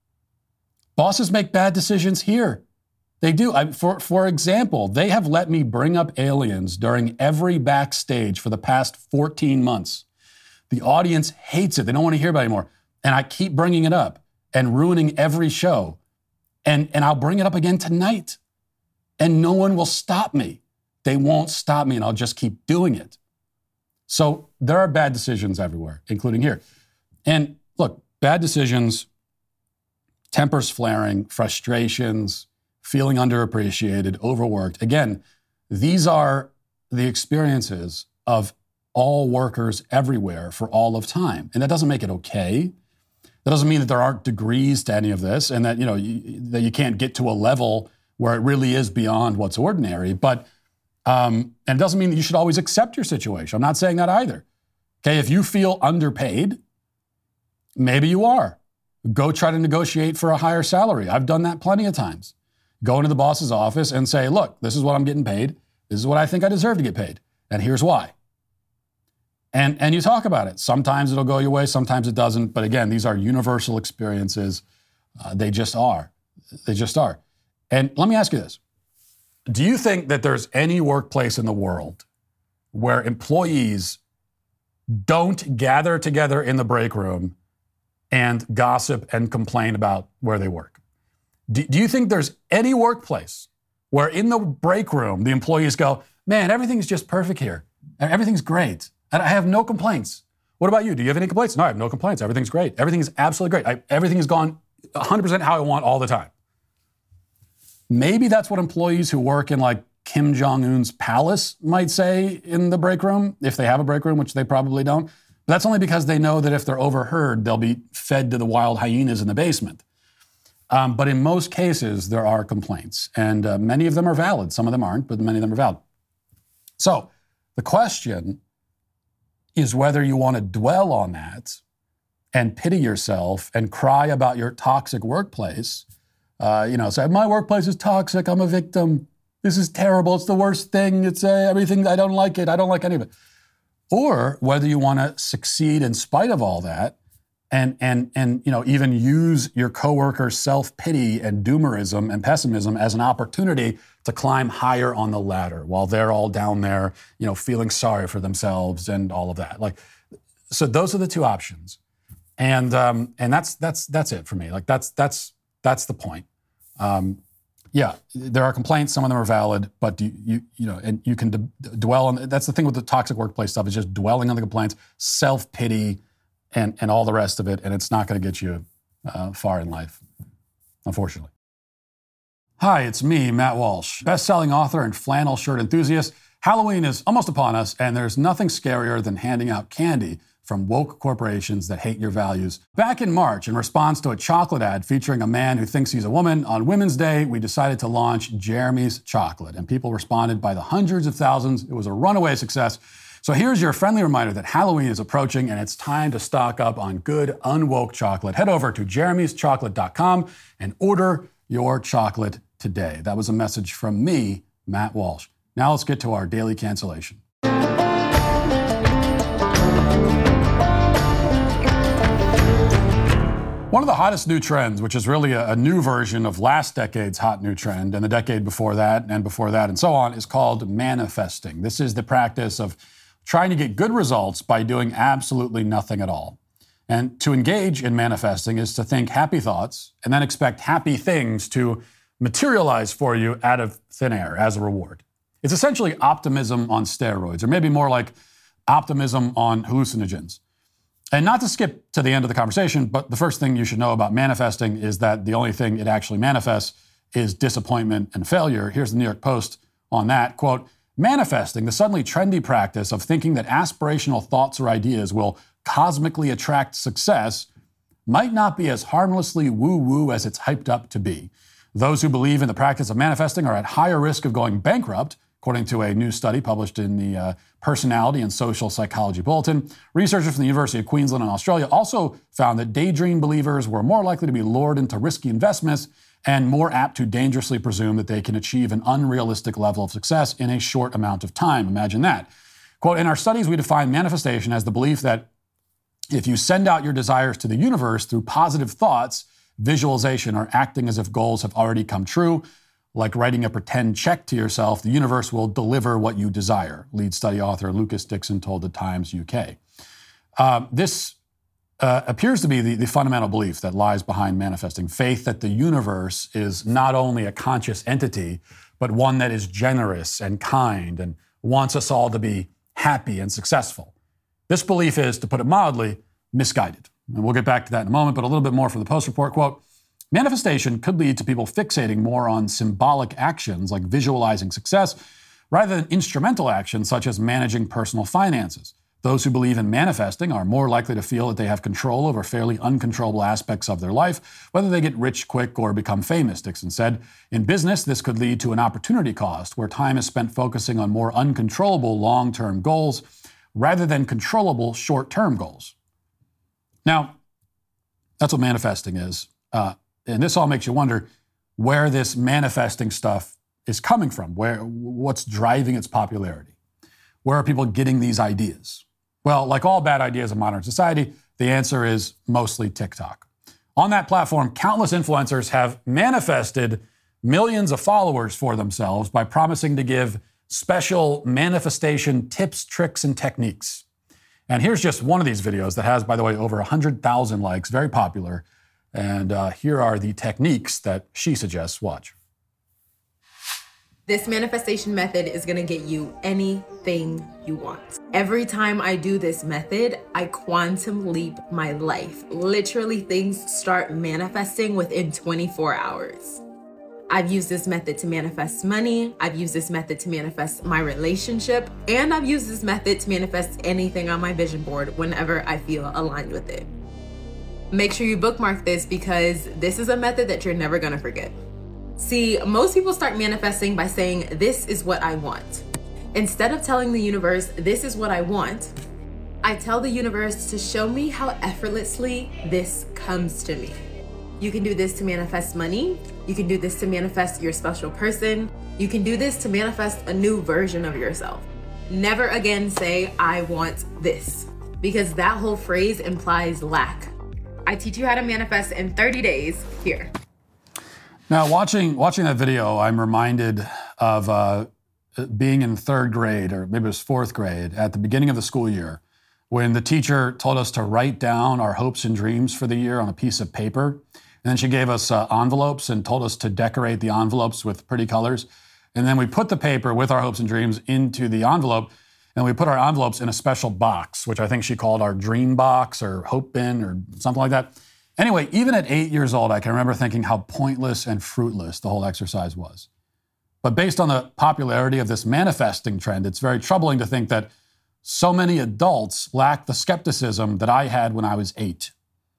Bosses make bad decisions here. They do. I, for, for example, they have let me bring up aliens during every backstage for the past fourteen months. The audience hates it. They don't want to hear about it anymore. And I keep bringing it up and ruining every show. And, and I'll bring it up again tonight. And no one will stop me. They won't stop me, and I'll just keep doing it. So there are bad decisions everywhere, including here. And look, bad decisions, tempers flaring, frustrations, feeling underappreciated, overworked. Again, these are the experiences of all workers everywhere for all of time. And that doesn't make it okay. That doesn't mean that there aren't degrees to any of this and that, you know, you, that you can't get to a level where it really is beyond what's ordinary. But, um, and it doesn't mean that you should always accept your situation. I'm not saying that either. Okay, if you feel underpaid, maybe you are. Go try to negotiate for a higher salary. I've done that plenty of times. Go into the boss's office and say, look, this is what I'm getting paid. This is what I think I deserve to get paid. And here's why. And, and you talk about it. Sometimes it'll go your way, sometimes it doesn't. But again, these are universal experiences. Uh, they just are. They just are. And let me ask you this. Do you think that there's any workplace in the world where employees don't gather together in the break room and gossip and complain about where they work? Do, do you think there's any workplace where in the break room the employees go, man, everything's just perfect here. Everything's great. And I have no complaints. What about you? Do you have any complaints? No, I have no complaints. Everything's great. Everything is absolutely great. I, everything has gone one hundred percent how I want all the time. Maybe that's what employees who work in like Kim Jong-un's palace might say in the break room, if they have a break room, which they probably don't. But that's only because they know that if they're overheard, they'll be fed to the wild hyenas in the basement. Um, but in most cases, there are complaints. And uh, many of them are valid. Some of them aren't, but many of them are valid. So the question is whether you want to dwell on that and pity yourself and cry about your toxic workplace. Uh, you know, say, my workplace is toxic. I'm a victim. This is terrible. It's the worst thing. It's uh, everything. I don't like it. I don't like any of it. Or whether you want to succeed in spite of all that and, and, and you know, even use your coworkers' self-pity and doomerism and pessimism as an opportunity to climb higher on the ladder while they're all down there, you know, feeling sorry for themselves and all of that. Like, so those are the two options. And, um, and that's, that's, that's it for me. Like that's, that's, that's the point. Um, yeah, there are complaints. Some of them are valid, but you, you, you know, and you can d- dwell on, that's the thing with the toxic workplace stuff is just dwelling on the complaints, self-pity and, and all the rest of it. And it's not going to get you uh, far in life, unfortunately. Hi, it's me, Matt Walsh, best-selling author and flannel shirt enthusiast. Halloween is almost upon us, and there's nothing scarier than handing out candy from woke corporations that hate your values. Back in March, in response to a chocolate ad featuring a man who thinks he's a woman, on Women's Day, we decided to launch Jeremy's Chocolate, and people responded by the hundreds of thousands. It was a runaway success. So here's your friendly reminder that Halloween is approaching, and it's time to stock up on good, unwoke chocolate. Head over to jeremy's chocolate dot com and order your chocolate today. That was a message from me, Matt Walsh. Now let's get to our daily cancellation. One of the hottest new trends, which is really a, a new version of last decade's hot new trend and the decade before that and before that and so on, is called manifesting. This is the practice of trying to get good results by doing absolutely nothing at all. And to engage in manifesting is to think happy thoughts and then expect happy things to materialize for you out of thin air as a reward. It's essentially optimism on steroids, or maybe more like optimism on hallucinogens. And not to skip to the end of the conversation, but the first thing you should know about manifesting is that the only thing it actually manifests is disappointment and failure. Here's the New York Post on that. Quote, manifesting, the suddenly trendy practice of thinking that aspirational thoughts or ideas will cosmically attract success, might not be as harmlessly woo-woo as it's hyped up to be. Those who believe in the practice of manifesting are at higher risk of going bankrupt, according to a new study published in the uh, Personality and Social Psychology Bulletin. Researchers from the University of Queensland in Australia also found that daydream believers were more likely to be lured into risky investments and more apt to dangerously presume that they can achieve an unrealistic level of success in a short amount of time. Imagine that. Quote, in our studies, we define manifestation as the belief that if you send out your desires to the universe through positive thoughts, visualization, or acting as if goals have already come true, like writing a pretend check to yourself, the universe will deliver what you desire, lead study author Lucas Dixon told the Times U K. Uh, this uh, appears to be the, the fundamental belief that lies behind manifesting, faith that the universe is not only a conscious entity, but one that is generous and kind and wants us all to be happy and successful. This belief is, to put it mildly, misguided. And we'll get back to that in a moment, but a little bit more from the Post report. Quote, manifestation could lead to people fixating more on symbolic actions like visualizing success rather than instrumental actions such as managing personal finances. Those who believe in manifesting are more likely to feel that they have control over fairly uncontrollable aspects of their life, whether they get rich quick or become famous, Dixon said. In business, this could lead to an opportunity cost, where time is spent focusing on more uncontrollable long-term goals rather than controllable short-term goals. Now, that's what manifesting is. Uh, and this all makes you wonder where this manifesting stuff is coming from, where, what's driving its popularity. Where are people getting these ideas? Well, like all bad ideas in modern society, the answer is mostly TikTok. On that platform, countless influencers have manifested millions of followers for themselves by promising to give special manifestation tips, tricks, and techniques. And here's just one of these videos that has, by the way, over one hundred thousand likes, very popular. And uh, here are the techniques that she suggests. Watch. This manifestation method is gonna get you anything you want. Every time I do this method, I quantum leap my life. Literally, things start manifesting within twenty-four hours. I've used this method to manifest money. I've used this method to manifest my relationship. And I've used this method to manifest anything on my vision board whenever I feel aligned with it. Make sure you bookmark this because this is a method that you're never gonna forget. See, most people start manifesting by saying, this is what I want. Instead of telling the universe, this is what I want, I tell the universe to show me how effortlessly this comes to me. You can do this to manifest money. You can do this to manifest your special person. You can do this to manifest a new version of yourself. Never again say, I want this, because that whole phrase implies lack. I teach you how to manifest in thirty days here. Now, watching watching that video, I'm reminded of uh, being in third grade, or maybe it was fourth grade, at the beginning of the school year, when the teacher told us to write down our hopes and dreams for the year on a piece of paper. And then she gave us uh, envelopes and told us to decorate the envelopes with pretty colors. And then we put the paper with our hopes and dreams into the envelope, and we put our envelopes in a special box, which I think she called our dream box or hope bin or something like that. Anyway, even at eight years old, I can remember thinking how pointless and fruitless the whole exercise was. But based on the popularity of this manifesting trend, it's very troubling to think that so many adults lack the skepticism that I had when I was eight.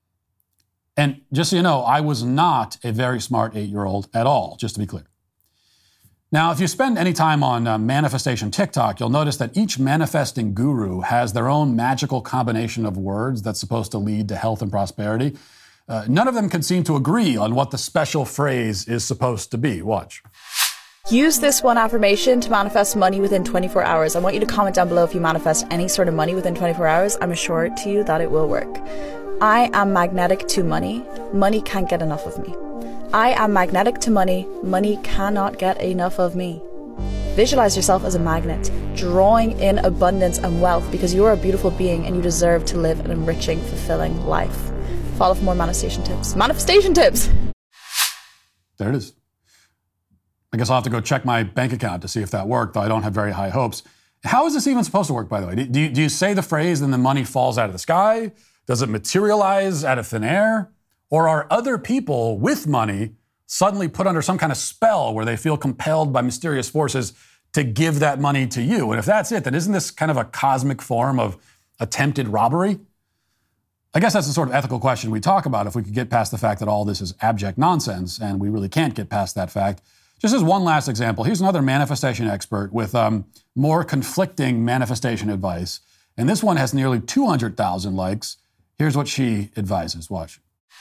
And just so you know, I was not a very smart eight-year-old at all, just to be clear. Now, if you spend any time on uh, manifestation TikTok, you'll notice that each manifesting guru has their own magical combination of words that's supposed to lead to health and prosperity. Uh, none of them can seem to agree on what the special phrase is supposed to be. Watch. Use this one affirmation to manifest money within twenty-four hours. I want you to comment down below if you manifest any sort of money within twenty-four hours. I'm assured to you that it will work. I am magnetic to money. Money can't get enough of me. I am magnetic to money. Money cannot get enough of me. Visualize yourself as a magnet, drawing in abundance and wealth because you are a beautiful being and you deserve to live an enriching, fulfilling life. Follow for more manifestation tips. Manifestation tips! There it is. I guess I'll have to go check my bank account to see if that worked, though I don't have very high hopes. How is this even supposed to work, by the way? Do you, do you say the phrase and the money falls out of the sky? Does it materialize out of thin air? Or are other people with money suddenly put under some kind of spell where they feel compelled by mysterious forces to give that money to you? And if that's it, then isn't this kind of a cosmic form of attempted robbery? I guess that's the sort of ethical question we talk about if we could get past the fact that all this is abject nonsense, and we really can't get past that fact. Just as one last example, here's another manifestation expert with um, more conflicting manifestation advice. And this one has nearly two hundred thousand likes. Here's what she advises. Watch.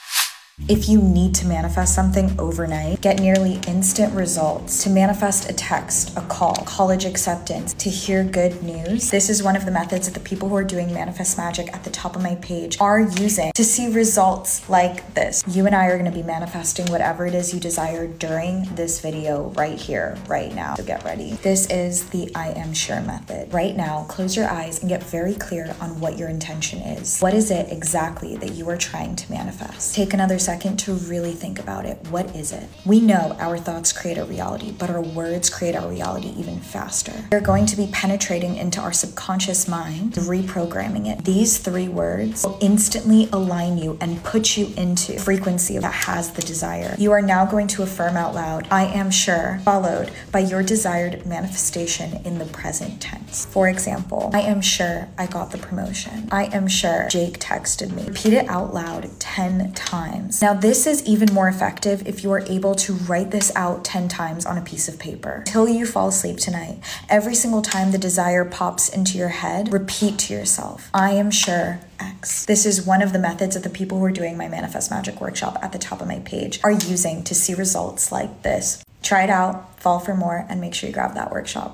If you need to manifest something overnight, get nearly instant results, to manifest a text, a call, college acceptance, to hear good news, this is one of the methods that the people who are doing Manifest Magic at the top of my page are using to see results like this. You and I are going to be manifesting whatever it is you desire during this video right here, right now. So get ready. This is the I am sure method. Right now, close your eyes and get very clear on what your intention is. What is it exactly that you are trying to manifest? Take another second second to really think about it. What is it? We know our thoughts create a reality, but our words create our reality even faster. They're going to be penetrating into our subconscious mind, reprogramming it. These three words will instantly align you and put you into a frequency that has the desire. You are now going to affirm out loud, I am sure, followed by your desired manifestation in the present tense. For example, I am sure I got the promotion. I am sure Jake texted me. Repeat it out loud ten times. Now, this is even more effective if you are able to write this out ten times on a piece of paper. Until you fall asleep tonight, every single time the desire pops into your head, repeat to yourself, I am sure X. This is one of the methods that the people who are doing my Manifest Magic workshop at the top of my page are using to see results like this. Try it out, fall for more, and make sure you grab that workshop.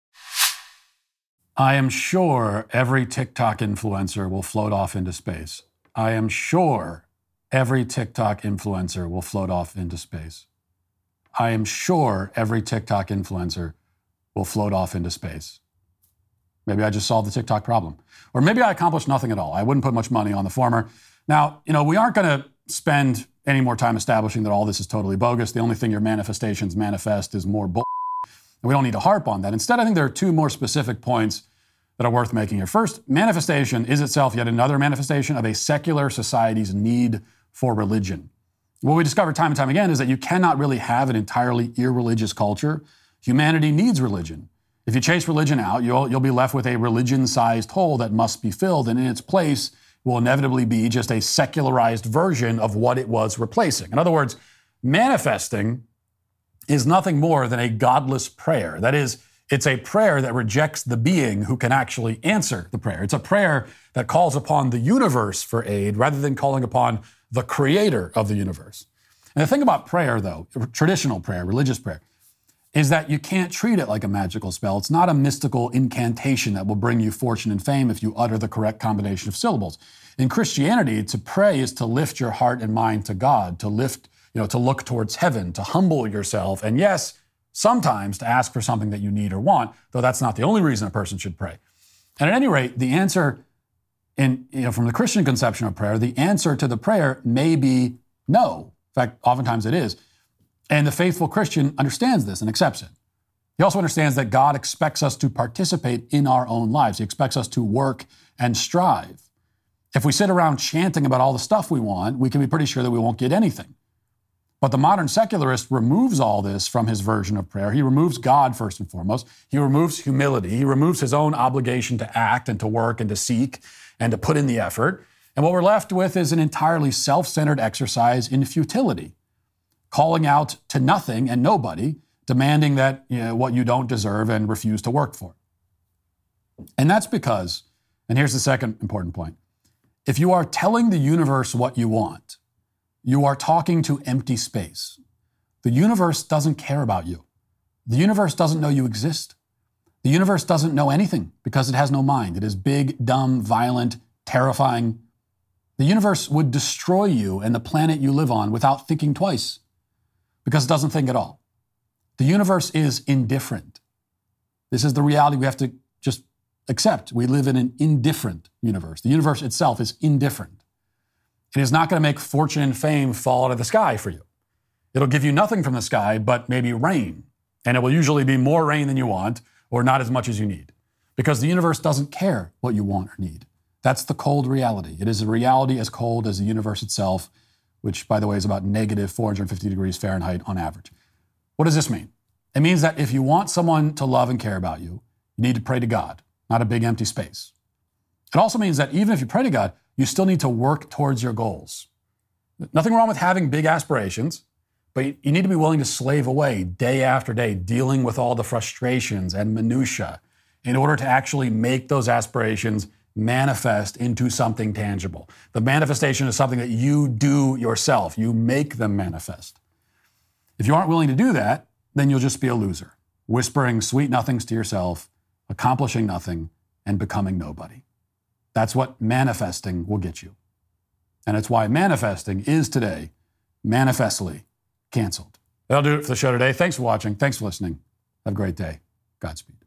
I am sure every TikTok influencer will float off into space. I am sure every TikTok influencer will float off into space. I am sure every TikTok influencer will float off into space. Maybe I just solved the TikTok problem. Or maybe I accomplished nothing at all. I wouldn't put much money on the former. Now, you know, we aren't going to spend any more time establishing that all this is totally bogus. The only thing your manifestations manifest is more bull. And we don't need to harp on that. Instead, I think there are two more specific points that are worth making here. First, manifestation is itself yet another manifestation of a secular society's need for religion. What we discover time and time again is that you cannot really have an entirely irreligious culture. Humanity needs religion. If you chase religion out, you'll, you'll be left with a religion-sized hole that must be filled, and in its place will inevitably be just a secularized version of what it was replacing. In other words, manifesting is nothing more than a godless prayer. That is, it's a prayer that rejects the being who can actually answer the prayer. It's a prayer that calls upon the universe for aid rather than calling upon the creator of the universe. And the thing about prayer, though, traditional prayer, religious prayer, is that you can't treat it like a magical spell. It's not a mystical incantation that will bring you fortune and fame if you utter the correct combination of syllables. In Christianity, to pray is to lift your heart and mind to God, to lift, you know, to look towards heaven, to humble yourself, and yes, sometimes to ask for something that you need or want, though that's not the only reason a person should pray. And at any rate, the answer in, you know, from the Christian conception of prayer, the answer to the prayer may be no. In fact, oftentimes it is. And the faithful Christian understands this and accepts it. He also understands that God expects us to participate in our own lives. He expects us to work and strive. If we sit around chanting about all the stuff we want, we can be pretty sure that we won't get anything. But the modern secularist removes all this from his version of prayer. He removes God first and foremost. He removes humility. He removes his own obligation to act and to work and to seek and to put in the effort. And what we're left with is an entirely self-centered exercise in futility, calling out to nothing and nobody, demanding that, you know, what you don't deserve and refuse to work for. And that's because, and here's the second important point, if you are telling the universe what you want, you are talking to empty space. The universe doesn't care about you. The universe doesn't know you exist. The universe doesn't know anything because it has no mind. It is big, dumb, violent, terrifying. The universe would destroy you and the planet you live on without thinking twice because it doesn't think at all. The universe is indifferent. This is the reality we have to just accept. We live in an indifferent universe. The universe itself is indifferent. It is not going to make fortune and fame fall out of the sky for you. It'll give you nothing from the sky, but maybe rain. And it will usually be more rain than you want or not as much as you need because the universe doesn't care what you want or need. That's the cold reality. It is a reality as cold as the universe itself, which, by the way, is about negative four hundred fifty degrees Fahrenheit on average. What does this mean? It means that if you want someone to love and care about you, you need to pray to God, not a big empty space. It also means that even if you pray to God, you still need to work towards your goals. Nothing wrong with having big aspirations, but you need to be willing to slave away day after day, dealing with all the frustrations and minutia in order to actually make those aspirations manifest into something tangible. The manifestation is something that you do yourself. You make them manifest. If you aren't willing to do that, then you'll just be a loser, whispering sweet nothings to yourself, accomplishing nothing, and becoming nobody. That's what manifesting will get you. And it's why manifesting is today manifestly canceled. That'll do it for the show today. Thanks for watching. Thanks for listening. Have a great day. Godspeed.